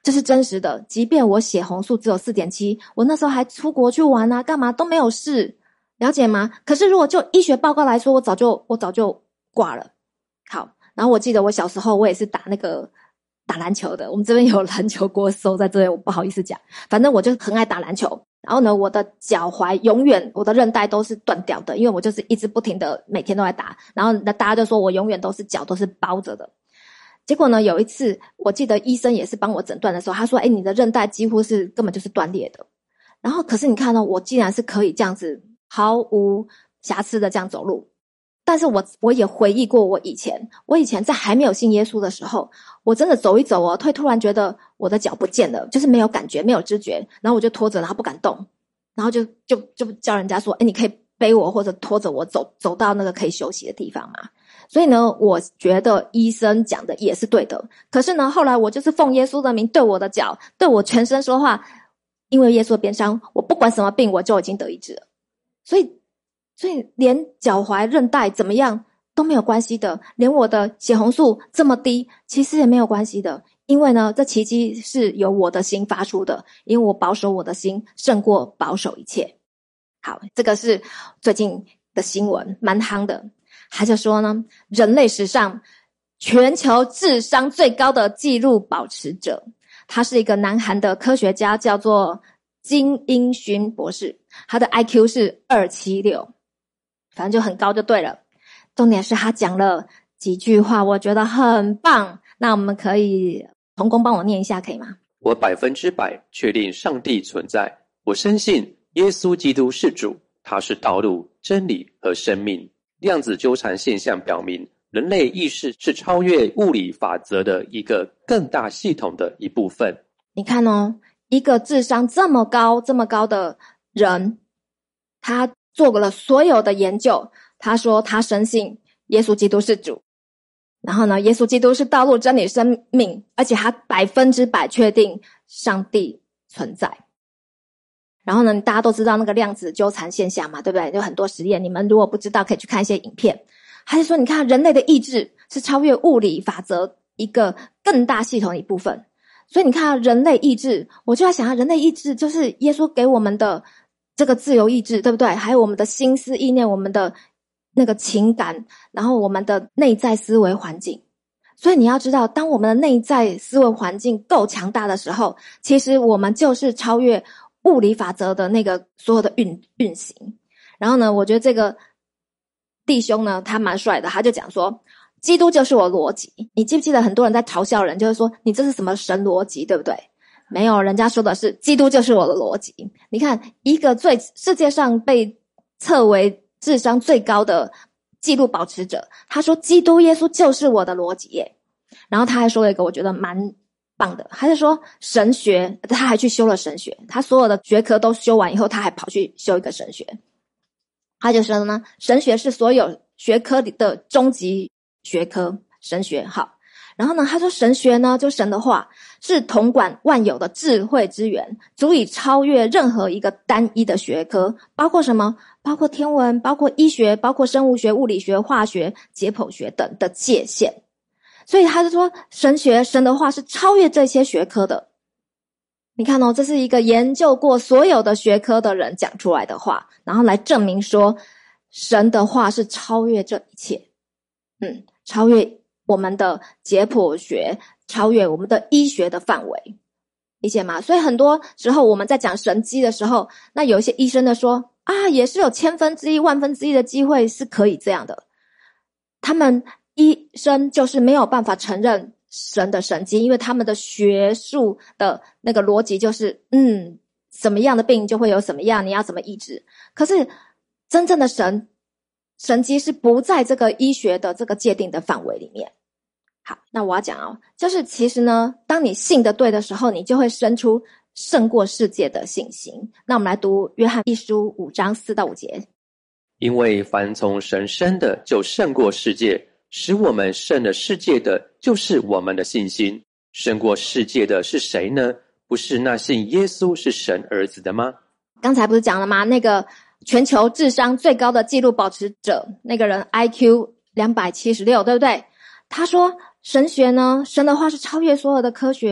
这是真实的。即便我血红素只有 四点七， 我那时候还出国去玩啊，干嘛都没有事，了解吗？可是如果就医学报告来说，我早就我早就挂了。好，然后我记得我小时候我也是打那个打篮球的，我们这边有篮球国手在这边，我不好意思讲，反正我就很爱打篮球。然后呢，我的脚踝永远我的韧带都是断掉的，因为我就是一直不停的每天都在打，然后大家就说我永远都是脚都是包着的。结果呢，有一次我记得医生也是帮我诊断的时候，他说：“哎，你的韧带几乎是根本就是断裂的。”然后可是你看到、哦、我竟然是可以这样子毫无瑕疵的这样走路。但是我我也回忆过我以前，我以前在还没有信耶稣的时候，我真的走一走哦，会突然觉得我的脚不见了，就是没有感觉，没有知觉，然后我就拖着，然后不敢动，然后就就就叫人家说：“哎，你可以背我或者拖着我走走到那个可以休息的地方嘛。”所以呢，我觉得医生讲的也是对的。可是呢，后来我就是奉耶稣的名对我的脚，对我全身说话，因为耶稣的鞭伤，我不管什么病，我就已经得医治了。所以，所以连脚踝韧带怎么样都没有关系的，连我的血红素这么低，其实也没有关系的。因为呢，这奇迹是由我的心发出的，因为我保守我的心胜过保守一切。好，这个是最近的新闻，蛮夯的。他就说呢，人类史上全球智商最高的纪录保持者，他是一个南韩的科学家，叫做金英勋博士，他的 I Q 是二百七十六，反正就很高就对了。重点是他讲了几句话，我觉得很棒。那我们可以同工帮我念一下，可以吗？ 我百分之百确定上帝存在，我深信耶稣基督是主，他是道路、真理和生命。量子纠缠现象表明，人类意识是超越物理法则的一个更大系统的一部分。 你看哦，一个智商这么高这么高的人，他做过了所有的研究，他说他深信耶稣基督是主，然后呢，耶稣基督是道路、真理、生命，而且他百分之百确定上帝存在。然后呢，大家都知道那个量子纠缠现象嘛，对不对？有很多实验，你们如果不知道可以去看一些影片。他就说你看人类的意志是超越物理法则一个更大系统的一部分。所以你看人类意志，我就在想人类意志就是耶稣给我们的这个自由意志，对不对？还有我们的心思意念，我们的那个情感，然后我们的内在思维环境。所以你要知道，当我们的内在思维环境够强大的时候，其实我们就是超越物理法则的那个所有的运运行。然后呢，我觉得这个弟兄呢，他蛮帅的，他就讲说，基督就是我逻辑。你记不记得很多人在嘲笑人，就是说你这是什么神逻辑，对不对？没有，人家说的是基督就是我的逻辑。你看，一个最世界上被测为智商最高的纪录保持者，他说基督耶稣就是我的逻辑耶。然后他还说了一个我觉得蛮棒的，他就说神学，他还去修了神学，他所有的学科都修完以后，他还跑去修一个神学。他就说呢，神学是所有学科里的终极学科，神学。好，然后呢，他说神学呢，就神的话是统管万有的智慧之源，足以超越任何一个单一的学科，包括什么？包括天文，包括医学，包括生物学、物理学、化学、解剖学等的界限。所以他就说神学，神的话是超越这些学科的。你看哦，这是一个研究过所有的学科的人讲出来的话，然后来证明说神的话是超越这一切。嗯，超越我们的解剖学，超越我们的医学的范围，理解吗？所以很多时候我们在讲神迹的时候，那有一些医生的说啊，也是有千分之一、万分之一的机会是可以这样的。他们医生就是没有办法承认神的神迹，因为他们的学术的那个逻辑就是嗯，什么样的病就会有什么样，你要怎么医治。可是真正的神神迹是不在这个医学的这个界定的范围里面。好，那我要讲哦，就是其实呢，当你信的对的时候，你就会生出胜过世界的信心。那我们来读约翰一书五章四到五节。 因为凡从神生的就胜过世界，使我们胜了世界的就是我们的信心。胜过世界的是谁呢？不是那信耶稣是神儿子的吗？ 刚才不是讲了吗？那个全球智商最高的纪录保持者，那个人 I Q 两百七十六，对不对？他说神学呢，神的话是超越所有的科学。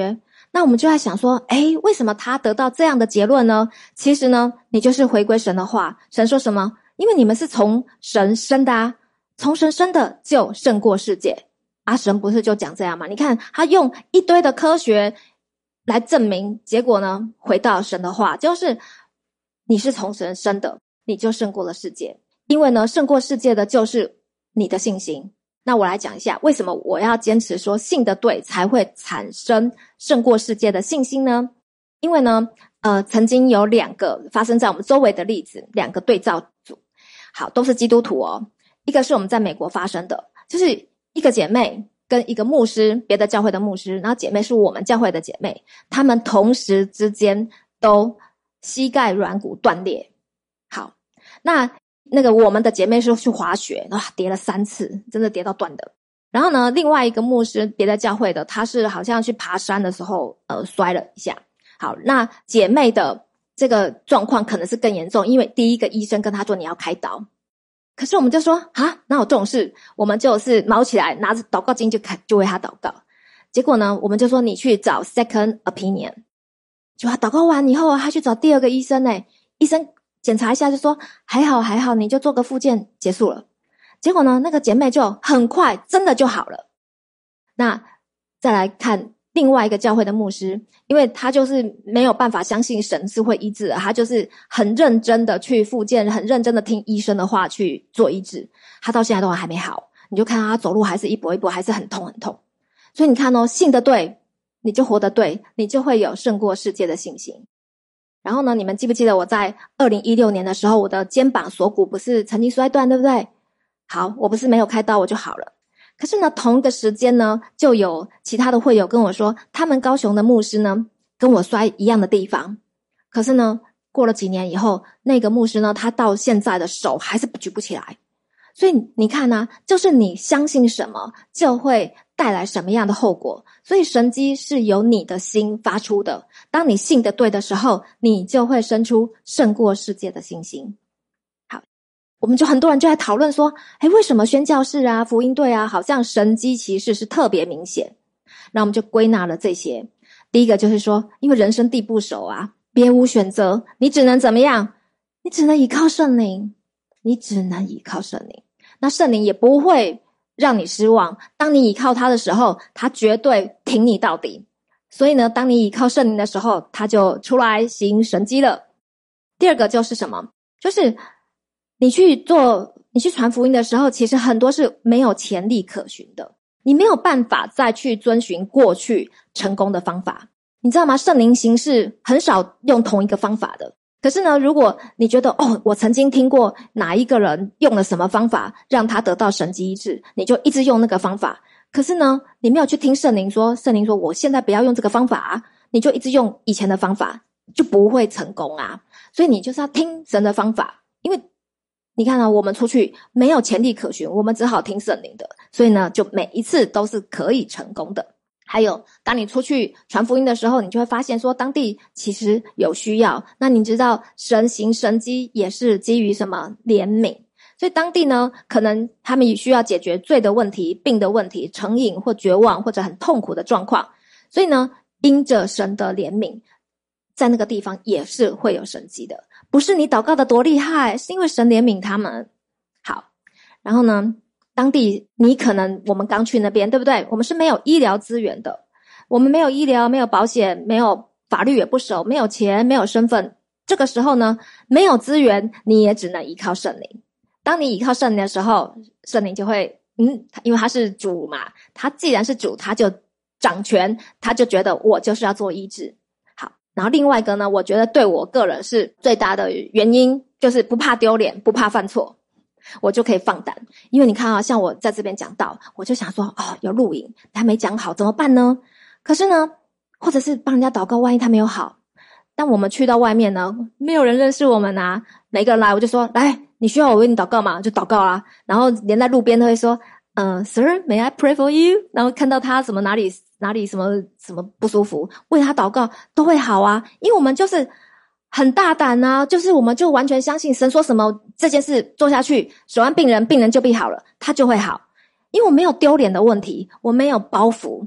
那我们就在想说，诶，为什么他得到这样的结论呢？其实呢，你就是回归神的话。神说什么？因为你们是从神生的啊，从神生的就胜过世界。啊，神不是就讲这样吗？你看他用一堆的科学来证明，结果呢，回到神的话，就是你是从神生的，你就胜过了世界。因为呢，胜过世界的就是你的信心。那我来讲一下，为什么我要坚持说信的对才会产生胜过世界的信心呢？因为呢，呃，曾经有两个发生在我们周围的例子，两个对照组，好，都是基督徒哦。一个是我们在美国发生的，就是一个姐妹跟一个牧师，别的教会的牧师，然后姐妹是我们教会的姐妹，她们同时之间都膝盖软骨断裂。好，那那个我们的姐妹是去滑雪，哇，跌了三次，真的跌到断的。然后呢，另外一个牧师，别的教会的，他是好像去爬山的时候，呃，摔了一下。好，那姐妹的这个状况可能是更严重，因为第一个医生跟她说你要开刀。可是我们就说啊，哪有这种事？我们就是毛起来，拿着祷告经就开，就为他祷告。结果呢，我们就说你去找 second opinion。就他祷告完以后，他去找第二个医生呢，医生检查一下就说还好还好，你就做个复健结束了。结果呢，那个姐妹就很快真的就好了。那再来看另外一个教会的牧师，因为他就是没有办法相信神是会医治的，他就是很认真的去复健，很认真的听医生的话去做医治，他到现在都还没好。你就看他走路还是一跛一跛，还是很痛很痛。所以你看哦，信得对，你就活得对，你就会有胜过世界的信心。然后呢，你们记不记得我在二零一六年的时候，我的肩膀锁骨不是曾经摔断，对不对？好，我不是没有开刀我就好了。可是呢，同一个时间呢，就有其他的会友跟我说，他们高雄的牧师呢，跟我摔一样的地方。可是呢，过了几年以后，那个牧师呢，他到现在的手还是举不起来。所以你看啊，就是你相信什么，就会带来什么样的后果。所以神迹是由你的心发出的。当你信得对的时候，你就会生出胜过世界的信心。我们就很多人就在讨论说，诶，为什么宣教士啊、福音队啊，好像神迹奇事是特别明显？那我们就归纳了这些。第一个就是说，因为人生地不熟啊，别无选择，你只能怎么样？你只能依靠圣灵，你只能依靠圣灵。那圣灵也不会让你失望，当你依靠他的时候，他绝对挺你到底。所以呢，当你依靠圣灵的时候，他就出来行神迹了。第二个就是什么？就是你去做，你去传福音的时候，其实很多是没有前例可循的，你没有办法再去遵循过去成功的方法，你知道吗？圣灵行事很少用同一个方法的。可是呢，如果你觉得哦，我曾经听过哪一个人用了什么方法让他得到神迹医治，你就一直用那个方法。可是呢，你没有去听圣灵说，圣灵说我现在不要用这个方法啊，你就一直用以前的方法，就不会成功啊。所以你就是要听神的方法，因为你看啊，我们出去没有前例可循，我们只好听圣灵的，所以呢，就每一次都是可以成功的。还有，当你出去传福音的时候，你就会发现说，当地其实有需要。那你知道，神行神迹也是基于什么？怜悯。所以当地呢，可能他们也需要解决罪的问题、病的问题、成瘾或绝望或者很痛苦的状况。所以呢，因着神的怜悯，在那个地方也是会有神迹的。不是你祷告的多厉害，是因为神怜悯他们。好，然后呢，当地你可能我们刚去那边，对不对？我们是没有医疗资源的，我们没有医疗，没有保险，没有法律也不熟，没有钱，没有身份。这个时候呢，没有资源，你也只能依靠圣灵。当你依靠圣灵的时候，圣灵就会，嗯，因为他是主嘛，他既然是主，他就掌权，他就觉得我就是要做医治。然后另外一个呢，我觉得对我个人是最大的原因，就是不怕丢脸，不怕犯错，我就可以放胆。因为你看啊，像我在这边讲到，我就想说，哦，有录影，他没讲好怎么办呢？可是呢，或者是帮人家祷告，万一他没有好，但我们去到外面呢，没有人认识我们啊，每个人来我就说，来，你需要我为你祷告吗？就祷告啦。然后连在路边都会说，嗯、呃、，Sir, may I pray for you？ 然后看到他什么哪里哪里什么什么不舒服，为他祷告都会好啊。因为我们就是很大胆啊，就是我们就完全相信神说什么，这件事做下去，手按病人，病人就必好了，他就会好。因为我没有丢脸的问题，我没有包袱。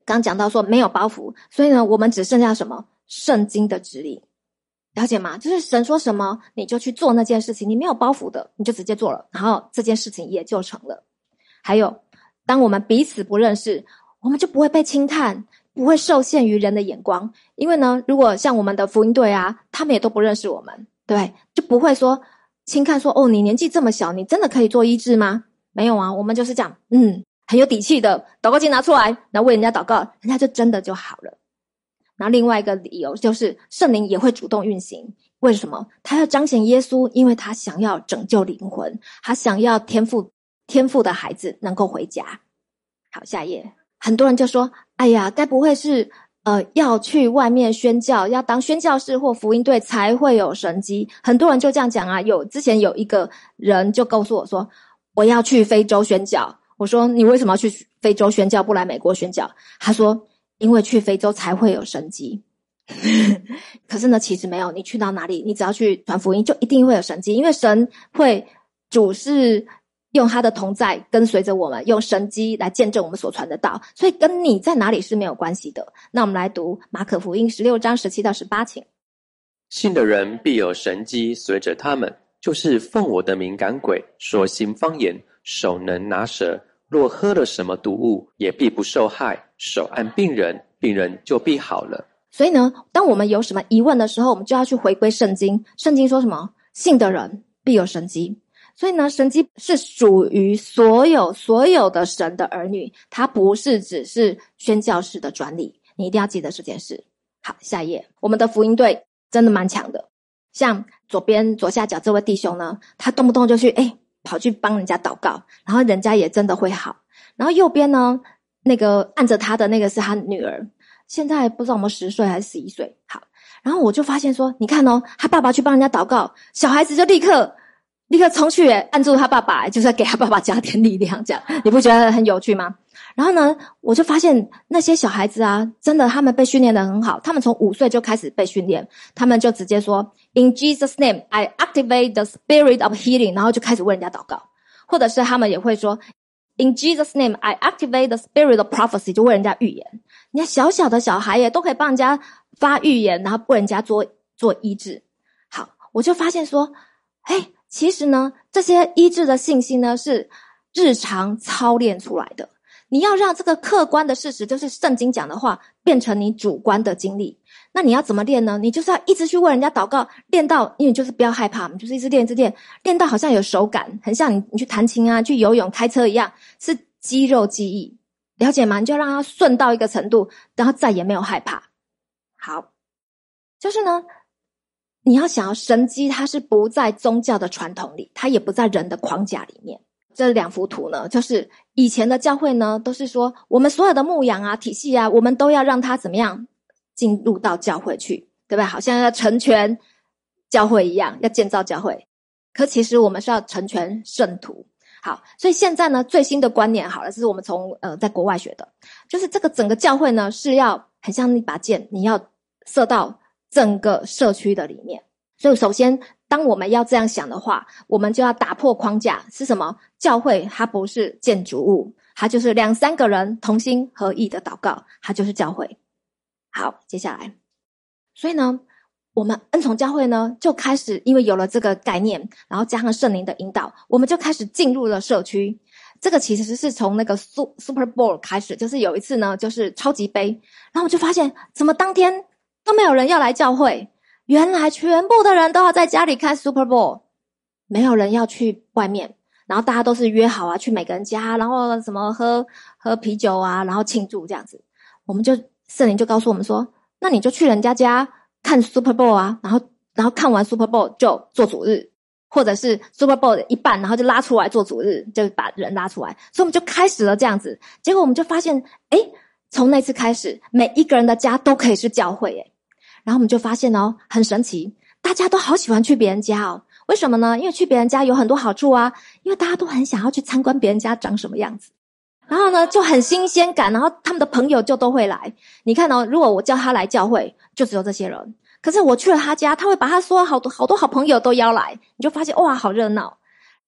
刚讲到说没有包袱，所以呢我们只剩下什么？圣经的指引。了解吗？就是神说什么你就去做那件事情，你没有包袱的你就直接做了，然后这件事情也就成了。还有当我们彼此不认识，我们就不会被轻看，不会受限于人的眼光。因为呢如果像我们的福音队啊，他们也都不认识我们，对，就不会说轻看说哦你年纪这么小，你真的可以做医治吗？没有啊，我们就是这样嗯很有底气的祷告经拿出来，然后为人家祷告，人家就真的就好了。然后另外一个理由就是圣灵也会主动运行。为什么？他要彰显耶稣，因为他想要拯救灵魂，他想要天父天父的孩子能够回家。好，下一页。很多人就说哎呀该不会是呃要去外面宣教，要当宣教士或福音队才会有神迹。很多人就这样讲啊。有之前有一个人就告诉我说我要去非洲宣教。我说你为什么要去非洲宣教不来美国宣教？他说因为去非洲才会有神迹。可是呢其实没有，你去到哪里你只要去传福音就一定会有神迹，因为神会主是用他的同在跟随着我们，用神迹来见证我们所传的道，所以跟你在哪里是没有关系的。那我们来读马可福音十六章十七到十八请。 信的人必有神迹随着他们，就是奉我的名赶鬼，说新方言，手能拿蛇，若喝了什么毒物也必不受害，手按病人，病人就必好了。 所以呢当我们有什么疑问的时候，我们就要去回归圣经。圣经说什么？信的人必有神迹。所以呢神迹是属于所有所有的神的儿女，它不是只是宣教士的专利，你一定要记得这件事。好，下一页。我们的福音队真的蛮强的，像左边左下角这位弟兄呢，他动不动就去诶跑去帮人家祷告，然后人家也真的会好。然后右边呢那个按着他的那个是他女儿，现在不知道我们十岁还是十一岁。好，然后我就发现说你看哦，他爸爸去帮人家祷告，小孩子就立刻立刻冲去诶按住他爸爸，就是给他爸爸加点力量，这样你不觉得很有趣吗？然后呢我就发现那些小孩子啊，真的他们被训练得很好，他们从五岁就开始被训练，他们就直接说 In Jesus name I activate the spirit of healing， 然后就开始为人家祷告。或者是他们也会说 In Jesus name I activate the spirit of prophecy， 就为人家预言。你看小小的小孩也都可以帮人家发预言，然后为人家做做医治。好，我就发现说嘿其实呢这些医治的信息呢是日常操练出来的。你要让这个客观的事实，就是圣经讲的话，变成你主观的经历。那你要怎么练呢？你就是要一直去为人家祷告，练到因为你就是不要害怕，你就是一直练一直练，练到好像有手感，很像你你去弹琴啊去游泳开车一样，是肌肉记忆。了解吗？你就让它顺到一个程度，然后再也没有害怕。好，就是呢你要想要神迹，它是不在宗教的传统里，它也不在人的框架里面。这两幅图呢，就是以前的教会呢都是说我们所有的牧养啊体系啊，我们都要让它怎么样进入到教会去，对吧？好像要成全教会一样，要建造教会。可其实我们是要成全圣徒。好，所以现在呢最新的观念好了，这是我们从呃在国外学的，就是这个整个教会呢是要很像一把剑，你要射到整个社区的里面。所以首先当我们要这样想的话，我们就要打破框架。是什么？教会它不是建筑物，它就是两三个人同心合意的祷告，它就是教会。好，接下来所以呢我们恩宠教会呢就开始，因为有了这个概念，然后加上圣灵的引导，我们就开始进入了社区。这个其实是从那个 Super Bowl 开始，就是有一次呢就是超级杯，然后我就发现怎么当天都没有人要来教会，原来全部的人都要在家里看 Super Bowl， 没有人要去外面，然后大家都是约好啊去每个人家，然后什么喝喝啤酒啊，然后庆祝这样子。我们就圣灵就告诉我们说，那你就去人家家看 Super Bowl 啊，然后然后看完 Super Bowl 就做主日，或者是 Super Bowl 一半然后就拉出来做主日，就把人拉出来。所以我们就开始了这样子，结果我们就发现诶从那次开始每一个人的家都可以是教会诶。然后我们就发现哦很神奇，大家都好喜欢去别人家哦。为什么呢？因为去别人家有很多好处啊，因为大家都很想要去参观别人家长什么样子，然后呢就很新鲜感，然后他们的朋友就都会来。你看哦，如果我叫他来教会就只有这些人，可是我去了他家，他会把他说好多好多好朋友都邀来，你就发现哇好热闹。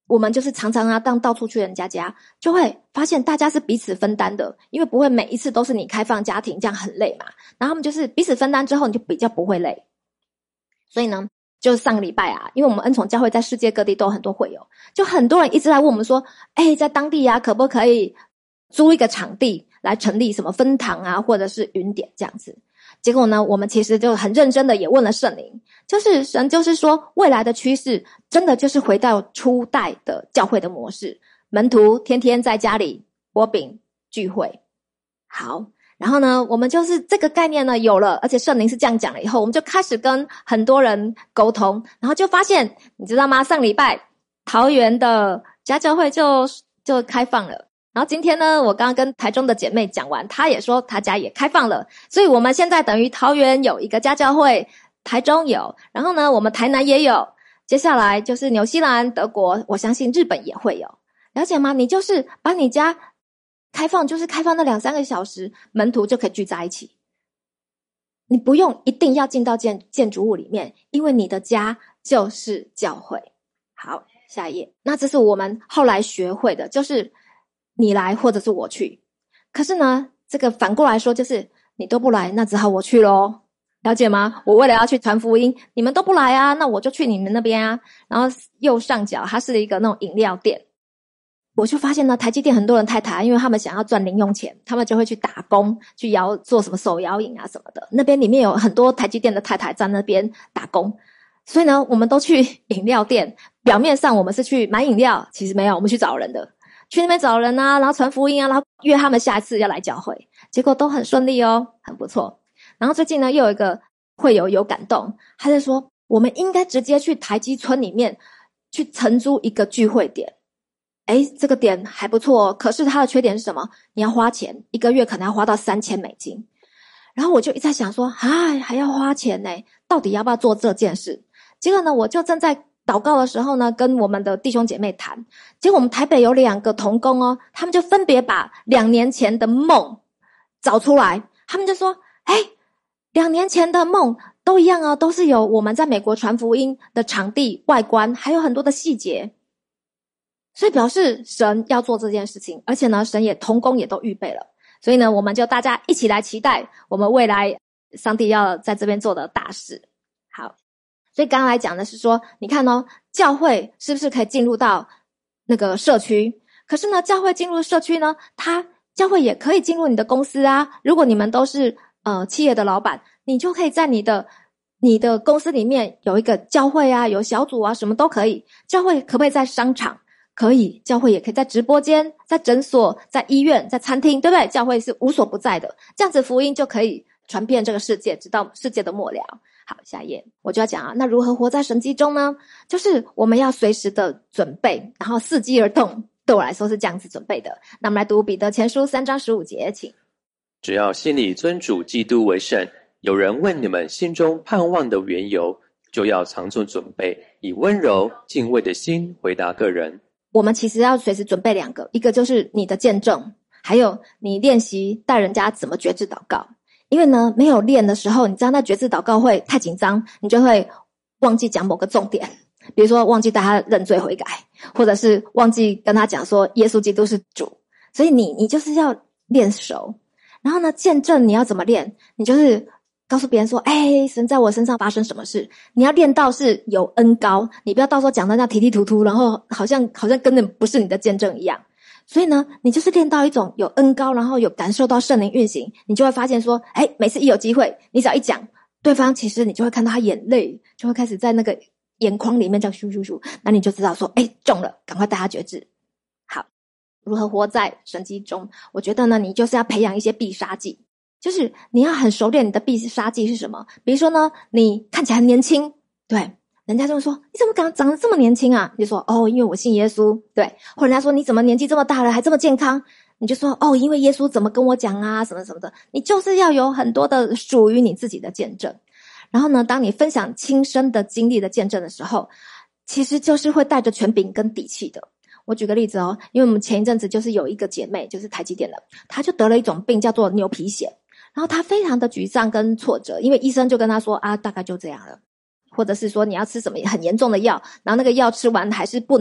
我们就是常常啊当到处去人家家，就会发现大家是彼此分担的，因为不会每一次都是你开放家庭，这样很累嘛。然后他们就是彼此分担之后，你就比较不会累。所以呢，就是上个礼拜啊，因为我们恩宠教会在世界各地都有很多会友，就很多人一直来问我们说，哎，在当地啊，可不可以租一个场地来成立什么分堂啊，或者是云点这样子。结果呢，我们其实就很认真的也问了圣灵，就是神就是说未来的趋势真的就是回到初代的教会的模式，门徒天天在家里擘饼聚会。好，然后呢，我们就是这个概念呢有了，而且圣灵是这样讲了以后，我们就开始跟很多人沟通，然后就发现，你知道吗？上礼拜桃园的家教会就就开放了。然后今天呢，我刚刚跟台中的姐妹讲完，她也说她家也开放了，所以我们现在等于桃园有一个家教会，台中有，然后呢，我们台南也有，接下来就是纽西兰、德国，我相信日本也会有，了解吗？你就是把你家开放，就是开放那两三个小时，门徒就可以聚在一起，你不用一定要进到建建筑物里面，因为你的家就是教会。好，下一页，那这是我们后来学会的，就是你来或者是我去。可是呢，这个反过来说就是你都不来，那只好我去咯，了解吗？我为了要去传福音，你们都不来啊，那我就去你们那边啊。然后右上角它是一个那种饮料店，我就发现呢，台积电很多人太太，因为他们想要赚零用钱，他们就会去打工，去摇做什么手摇饮啊什么的。那边里面有很多台积电的太太在那边打工，所以呢，我们都去饮料店。表面上我们是去买饮料，其实没有，我们去找人的。去那边找人啊，然后传福音啊，然后约他们下一次要来教会，结果都很顺利哦，很不错。然后最近呢，又有一个会友有感动，他就说我们应该直接去台积村里面去承租一个聚会点。诶，这个点还不错哦，可是它的缺点是什么？你要花钱，一个月可能要花到三千美金。然后我就一直在想说，哎，还要花钱呢，到底要不要做这件事？结果呢，我就正在祷告的时候呢，跟我们的弟兄姐妹谈，结果我们台北有两个同工哦，他们就分别把两年前的梦找出来，他们就说，哎，两年前的梦都一样哦，都是有我们在美国传福音的场地、外观，还有很多的细节，所以表示神要做这件事情，而且呢，神也同工也都预备了，所以呢，我们就大家一起来期待我们未来上帝要在这边做的大事。好。所以刚刚来讲的是说，你看哦，教会是不是可以进入到那个社区？可是呢，教会进入社区呢，它教会也可以进入你的公司啊。如果你们都是呃企业的老板，你就可以在你的你的公司里面有一个教会啊，有小组啊，什么都可以。教会可不可以在商场？可以，教会也可以在直播间、在诊所、在医院、在餐厅，对不对？教会是无所不在的，这样子福音就可以传遍这个世界，直到世界的末了。好，下一页我就要讲啊，那如何活在神迹中呢？就是我们要随时的准备，然后伺机而动。对我来说是这样子准备的。那我们来读彼得前书三章十五节，请。 只要心里尊主基督为圣，有人问你们心中盼望的缘由，就要常做准备，以温柔敬畏的心回答个人。 我们其实要随时准备两个，一个就是你的见证，还有你练习带人家怎么决志祷告。因为呢，没有练的时候，你知道那决志祷告会太紧张，你就会忘记讲某个重点，比如说忘记带他认罪悔改，或者是忘记跟他讲说耶稣基督是主。所以你你就是要练熟。然后呢，见证你要怎么练？你就是告诉别人说，哎，神在我身上发生什么事？你要练到是有恩膏，你不要到时候讲的那样提提突突，然后好像好像根本不是你的见证一样。所以呢，你就是练到一种有恩膏，然后有感受到圣灵运行，你就会发现说，哎，每次一有机会，你只要一讲，对方其实你就会看到他眼泪，就会开始在那个眼眶里面这样咻咻咻，那你就知道说，哎，中了，赶快带他决志。好，如何活在神迹中？我觉得呢，你就是要培养一些必杀技，就是你要很熟练你的必杀技是什么。比如说呢，你看起来很年轻，对。人家就会说你怎么长长得这么年轻啊？你就说哦，因为我信耶稣，对。或者人家说你怎么年纪这么大了还这么健康？你就说哦，因为耶稣怎么跟我讲啊，什么什么的。你就是要有很多的属于你自己的见证。然后呢，当你分享亲身的经历的见证的时候，其实就是会带着权柄跟底气的。我举个例子哦，因为我们前一阵子就是有一个姐妹，就是台积电的，她就得了一种病叫做牛皮癣，然后她非常的沮丧跟挫折，因为医生就跟她说啊，大概就这样了。或者是说你要吃什么很严重的药，然后那个药吃完还是不能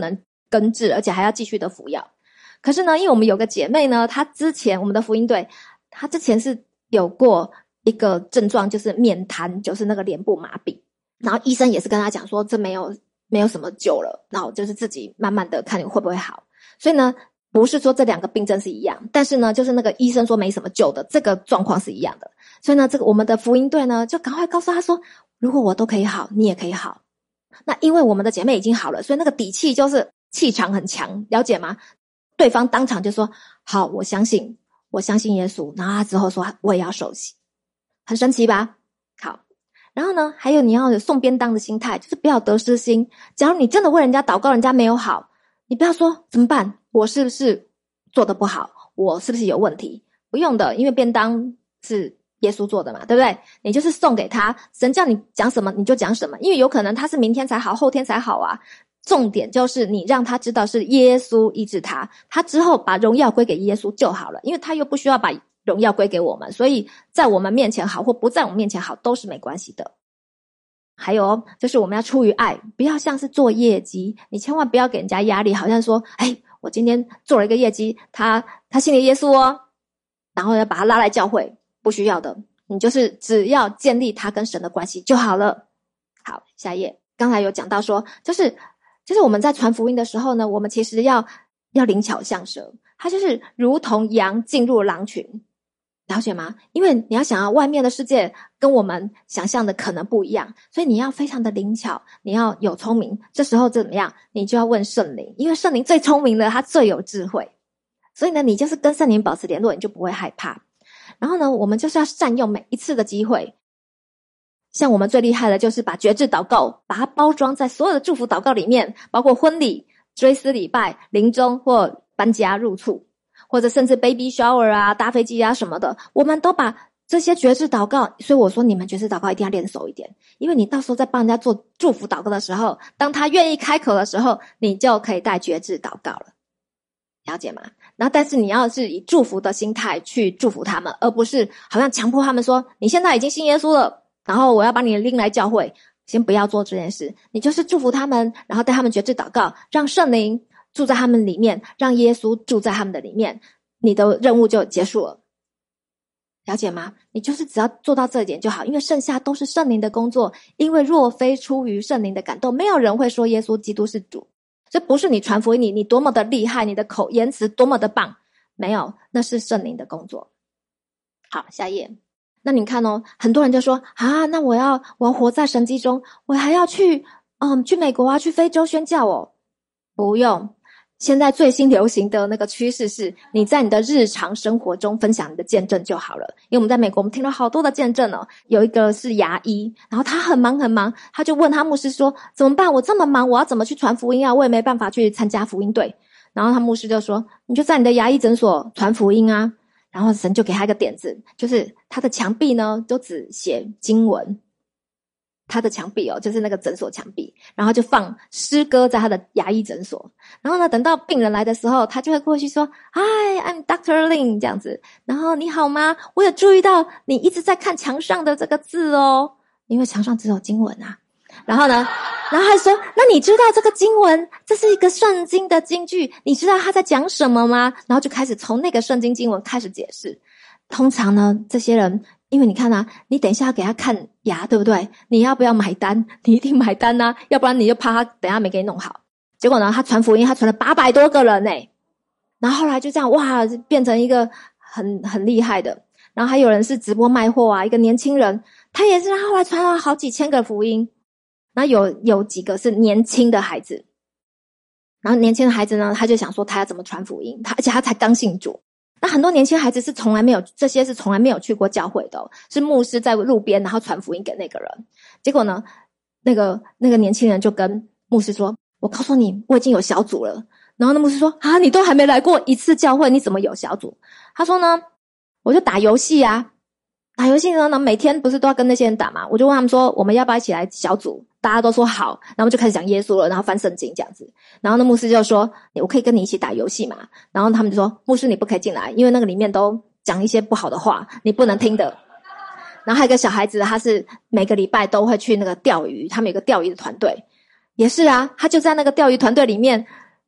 根治，而且还要继续的服药。可是呢，因为我们有个姐妹呢，她之前我们的福音队，她之前是有过一个症状，就是面瘫，就是那个脸部麻痹。然后医生也是跟她讲说，这没有没有什么救了，然后就是自己慢慢的看你会不会好。所以呢，不是说这两个病症是一样，但是呢，就是那个医生说没什么救的，这个状况是一样的。所以呢，这个我们的福音队呢，就赶快告诉她说，如果我都可以好，你也可以好。那因为我们的姐妹已经好了，所以那个底气就是气场很强，了解吗？对方当场就说，好，我相信，我相信耶稣。然后他之后说，我也要受洗。很神奇吧？好。然后呢，还有你要有送便当的心态，就是不要得失心。假如你真的为人家祷告，人家没有好，你不要说怎么办，我是不是做得不好，我是不是有问题？不用的，因为便当是耶稣做的嘛，对不对？你就是送给他，神叫你讲什么你就讲什么，因为有可能他是明天才好，后天才好啊。重点就是你让他知道是耶稣医治他，他之后把荣耀归给耶稣就好了，因为他又不需要把荣耀归给我们，所以在我们面前好或不在我们面前好都是没关系的。还有就是我们要出于爱，不要像是做业绩，你千万不要给人家压力，好像说哎，我今天做了一个业绩，他他信了耶稣哦，然后要把他拉来教会，不需要的，你就是只要建立他跟神的关系就好了。好，下一页。刚才有讲到说，就是就是我们在传福音的时候呢，我们其实要要灵巧像蛇，它就是如同羊进入狼群，了解吗？因为你要想要外面的世界跟我们想象的可能不一样，所以你要非常的灵巧，你要有聪明。这时候怎么样？你就要问圣灵，因为圣灵最聪明了，他最有智慧。所以呢，你就是跟圣灵保持联络，你就不会害怕。然后呢，我们就是要善用每一次的机会。像我们最厉害的就是把决志祷告把它包装在所有的祝福祷告里面，包括婚礼、追思礼拜、临终或搬家入厝，或者甚至 baby shower 啊、搭飞机啊什么的，我们都把这些决志祷告。所以我说你们决志祷告一定要练熟一点，因为你到时候在帮人家做祝福祷告的时候，当他愿意开口的时候，你就可以带决志祷告了，了解吗？然后但是你要是以祝福的心态去祝福他们，而不是好像强迫他们说你现在已经信耶稣了，然后我要把你拎来教会，先不要做这件事。你就是祝福他们，然后带他们决志祷告，让圣灵住在他们里面，让耶稣住在他们的里面，你的任务就结束了，了解吗？你就是只要做到这一点就好，因为剩下都是圣灵的工作。因为若非出于圣灵的感动，没有人会说耶稣基督是主。这不是你传福音，你你多么的厉害，你的口言辞多么的棒，没有，那是圣灵的工作。好，下一页。那你看哦，很多人就说啊，那我要我要活在神迹中，我还要去嗯去美国啊，去非洲宣教哦。不用，现在最新流行的那个趋势是你在你的日常生活中分享你的见证就好了。因为我们在美国我们听了好多的见证哦，有一个是牙医，然后他很忙很忙，他就问他牧师说怎么办，我这么忙，我要怎么去传福音啊，我也没办法去参加福音队。然后他牧师就说你就在你的牙医诊所传福音啊。然后神就给他一个点子，就是他的墙壁呢都只写经文，他的墙壁哦就是那个诊所墙壁，然后就放诗歌在他的牙医诊所。然后呢等到病人来的时候，他就会过去说 Hi I'm Doctor Lin 这样子，然后你好吗，我有注意到你一直在看墙上的这个字哦，因为墙上只有经文啊。然后呢然后还说那你知道这个经文这是一个圣经的金句，你知道他在讲什么吗？然后就开始从那个圣经经文开始解释。通常呢这些人因为你看啊，你等一下要给他看牙对不对，你要不要买单？你一定买单啊，要不然你就怕他等一下没给你弄好。结果呢他传福音，他传了八百多个人耶，然后后来就这样哇变成一个很很厉害的。然后还有人是直播卖货啊，一个年轻人他也是他后来传了好几千个福音。然后有有几个是年轻的孩子，然后年轻的孩子呢他就想说他要怎么传福音，他而且他才刚信主。那很多年轻孩子是从来没有，这些是从来没有去过教会的哦，是牧师在路边然后传福音给那个人。结果呢那个那个年轻人就跟牧师说我告诉你我已经有小组了。然后那牧师说啊你都还没来过一次教会你怎么有小组？他说呢我就打游戏啊，打游戏呢每天不是都要跟那些人打嘛，我就问他们说我们要不要一起来小组，大家都说好，然后就开始讲耶稣了，然后翻圣经这样子。然后那牧师就说我可以跟你一起打游戏嘛，然后他们就说牧师你不可以进来，因为那个里面都讲一些不好的话，你不能听的。然后还有一个小孩子他是每个礼拜都会去那个钓鱼，他们有个钓鱼的团队也是啊，他就在那个钓鱼团队里面，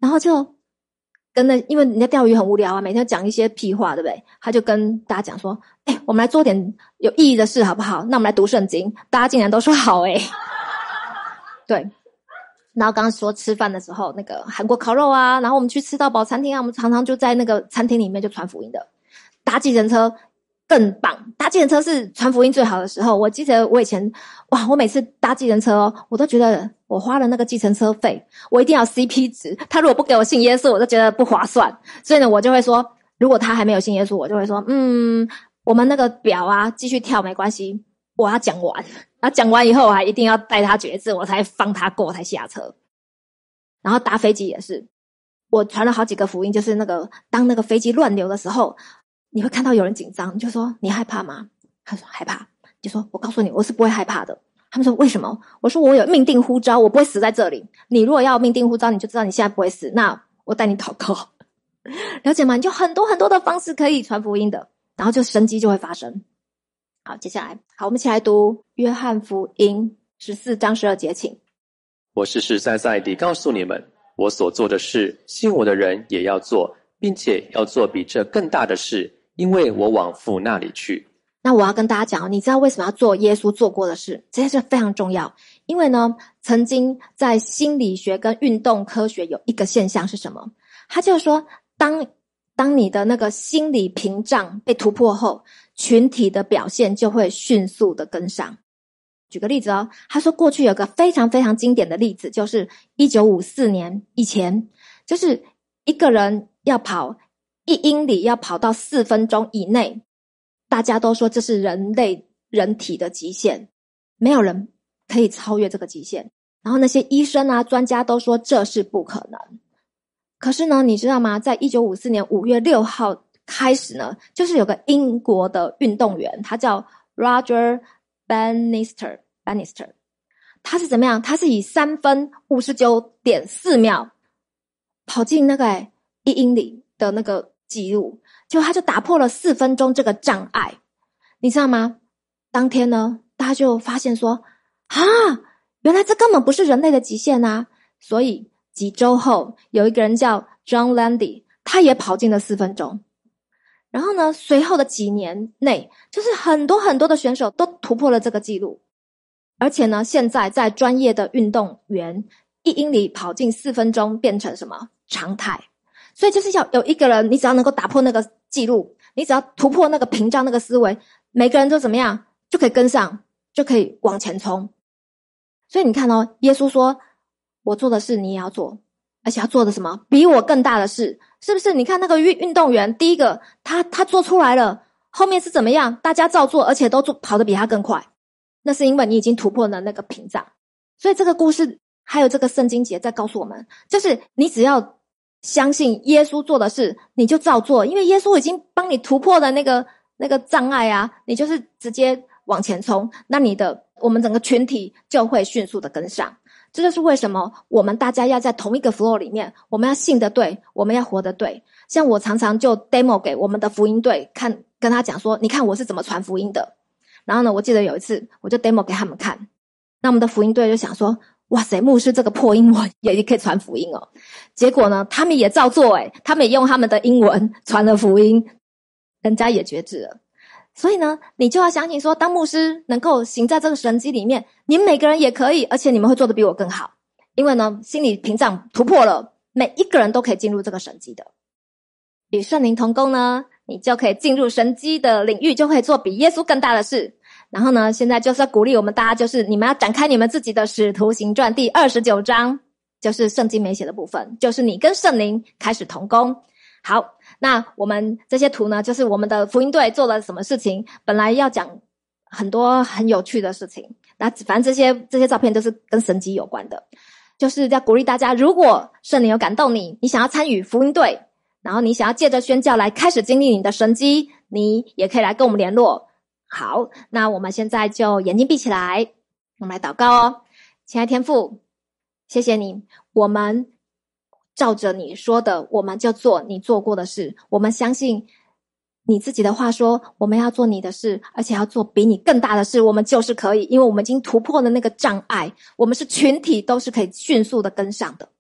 然后就跟那，因为人家钓鱼很无聊啊，每天讲一些屁话，对不对？他就跟大家讲说，哎，我们来做点有意义的事好不好？那我们来读圣经。大家竟然都说好诶。对。然后刚刚说吃饭的时候，那个韩国烤肉啊，然后我们去吃到饱餐厅啊，我们常常就在那个餐厅里面就传福音的。搭计程车更棒，搭计程车是传福音最好的时候。我记得我以前，哇，我每次搭计程车哦，我都觉得我花了那个计程车费，我一定要 C P 值。他如果不给我信耶稣，我就觉得不划算。所以呢，我就会说，如果他还没有信耶稣，我就会说，嗯，我们那个表啊，继续跳没关系，我要讲完。然后讲完以后，我还一定要带他决志，我才放他过，才下车。然后搭飞机也是，我传了好几个福音，就是那个当那个飞机乱流的时候，你会看到有人紧张，你就说你害怕吗？他说害怕，就说我告诉你，我是不会害怕的。他们说为什么？我说我有命定呼召，我不会死在这里。你如果要命定呼召，你就知道你现在不会死，那我带你祷告。了解吗？你就很多很多的方式可以传福音的，然后就神迹就会发生。好，接下来，好，我们一起来读约翰福音十四章十二节，请。 我实实在在地告诉你们，我所做的事，信我的人也要做，并且要做比这更大的事，因为我往父那里去。 那我要跟大家讲，你知道为什么要做耶稣做过的事？这件事非常重要，因为呢，曾经在心理学跟运动科学有一个现象是什么？他就说，当当你的那个心理屏障被突破后，群体的表现就会迅速的跟上。举个例子哦，他说过去有个非常非常经典的例子，就是一九五四年以前，就是一个人要跑一英里要跑到四分钟以内，大家都说这是人类人体的极限，没有人可以超越这个极限。然后那些医生啊专家都说这是不可能。可是呢，你知道吗？在一九五四年五月六号开始呢，就是有个英国的运动员，他叫 Roger Bannister Bannister， 他是怎么样？他是以三分五十九点四秒跑进那个一英里的那个记录，就他就打破了四分钟这个障碍。你知道吗？当天呢，大家就发现说，啊，原来这根本不是人类的极限啊！所以几周后，有一个人叫 John Landy， 他也跑进了四分钟。然后呢，随后的几年内，就是很多很多的选手都突破了这个记录。而且呢，现在在专业的运动员，一英里跑进四分钟变成什么常态？所以就是要有一个人，你只要能够打破那个记录，你只要突破那个屏障，那个思维，每个人都怎么样就可以跟上，就可以往前冲。所以你看哦，耶稣说，我做的事你也要做，而且要做的什么比我更大的事，是不是？你看那个运运动员，第一个他他做出来了，后面是怎么样？大家照做，而且都做跑得比他更快。那是因为你已经突破了那个屏障。所以这个故事还有这个圣经节在告诉我们，就是你只要相信耶稣做的事，你就照做，因为耶稣已经帮你突破了那个那个障碍啊，你就是直接往前冲，那你的我们整个群体就会迅速的跟上。这就是为什么我们大家要在同一个 flow 里面，我们要信得对，我们要活得对。像我常常就 demo 给我们的福音队看，跟他讲说，你看我是怎么传福音的。然后呢，我记得有一次我就 demo 给他们看，那我们的福音队就想说，哇塞，牧师这个破英文也可以传福音哦。结果呢，他们也照做诶，他们也用他们的英文传了福音，人家也觉知了。所以呢，你就要相信说，当牧师能够行在这个神迹里面，你们每个人也可以，而且你们会做得比我更好。因为呢，心理屏障突破了，每一个人都可以进入这个神迹的。与圣灵同工呢，你就可以进入神迹的领域，就可以做比耶稣更大的事。然后呢，现在就是要鼓励我们大家，就是你们要展开你们自己的使徒行传第二十九章，就是圣经没写的部分，就是你跟圣灵开始同工。好，那我们这些图呢，就是我们的福音队做了什么事情。本来要讲很多很有趣的事情，那反正这些这些照片都是跟神迹有关的，就是要鼓励大家，如果圣灵有感动你，你想要参与福音队，然后你想要借着宣教来开始经历你的神迹，你也可以来跟我们联络。好，那我们现在就眼睛闭起来，我们来祷告哦。亲爱天父，谢谢你，我们照着你说的，我们就做你做过的事。我们相信你自己的话说，我们要做你的事，而且要做比你更大的事，我们就是可以，因为我们已经突破了那个障碍，我们是群体都是可以迅速的跟上的。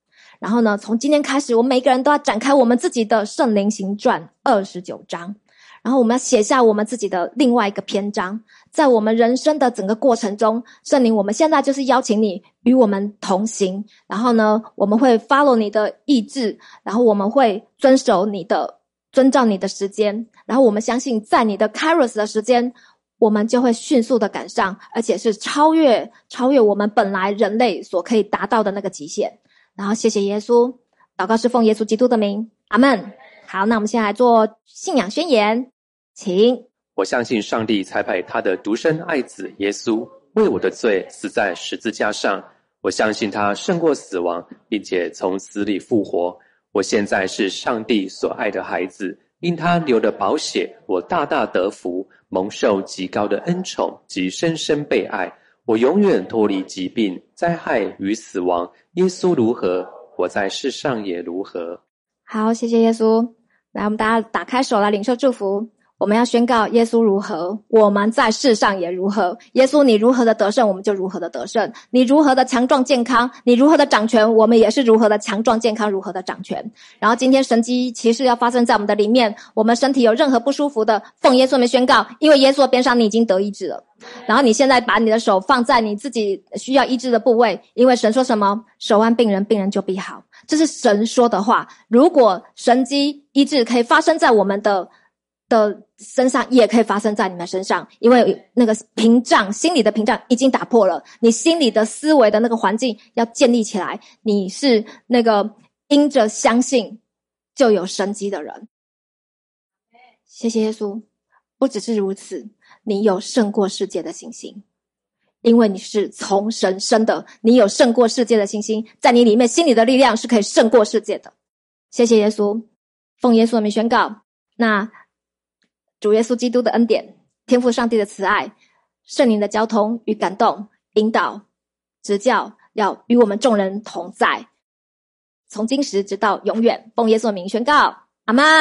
然后呢，从今天开始，我们每个人都要展开我们自己的圣灵行传二十九章，然后我们要写下我们自己的另外一个篇章。在我们人生的整个过程中，圣灵，我们现在就是邀请你与我们同行，然后呢，我们会 follow 你的意志，然后我们会遵守你的遵照你的时间，然后我们相信在你的 Kairos 的时间，我们就会迅速的赶上，而且是超越超越我们本来人类所可以达到的那个极限。然后谢谢耶稣，祷告是奉耶稣基督的名，阿们。好，那我们现在来做信仰宣言，请。 我相信上帝差派他的独生爱子耶稣为我的罪死在十字架上，我相信他胜过死亡，并且从死里复活。我现在是上帝所爱的孩子，因他流的宝血，我大大得福，蒙受极高的恩宠及深深被爱。我永远脱离疾病、灾害与死亡。耶稣如何，我在世上也如何。 好，谢谢耶稣。来，我们大家打开手来领受祝福。我们要宣告耶稣如何，我们在世上也如何。耶稣你如何的得胜，我们就如何的得胜。你如何的强壮健康，你如何的掌权，我们也是如何的强壮健康，如何的掌权。然后今天神迹奇事要发生在我们的里面，我们身体有任何不舒服的，奉耶稣名宣告，因为耶稣的边上你已经得医治了。然后你现在把你的手放在你自己需要医治的部位，因为神说什么？手按病人，病人就必好。这是神说的话。如果神迹医治可以发生在我们的的身上，也可以发生在你们身上，因为那个屏障，心理的屏障已经打破了，你心里的思维的那个环境要建立起来，你是那个因着相信就有神迹的人。谢谢耶稣。不只是如此，你有胜过世界的信心，因为你是从神生的，你有胜过世界的信心，在你里面心里的力量是可以胜过世界的。谢谢耶稣，奉耶稣的名宣告，那主耶稣基督的恩典，天父上帝的慈爱，圣灵的交通与感动引导指教，要与我们众人同在，从今时直到永远。奉耶稣的名宣告，阿们。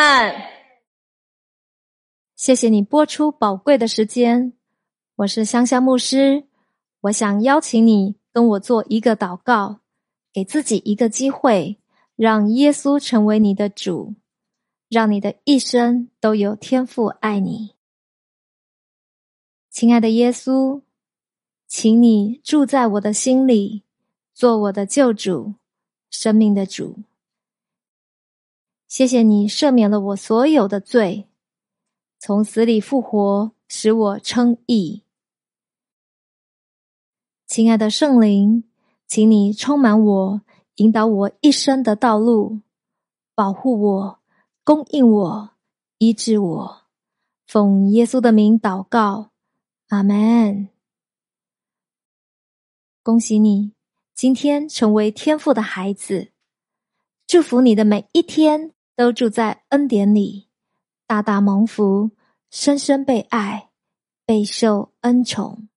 谢谢你播出宝贵的时间，我是香香牧师，我想邀请你跟我做一个祷告，给自己一个机会，让耶稣成为你的主，让你的一生都有天父爱你。亲爱的耶稣，请你住在我的心里，做我的救主，生命的主。谢谢你赦免了我所有的罪，从死里复活，使我称义。亲爱的圣灵，请你充满我，引导我一生的道路，保护我，供应我，医治我。奉耶稣的名祷告，阿们。恭喜你，今天成为天父的孩子，祝福你的每一天都住在恩典里，大大蒙福，深深被爱，备受恩宠。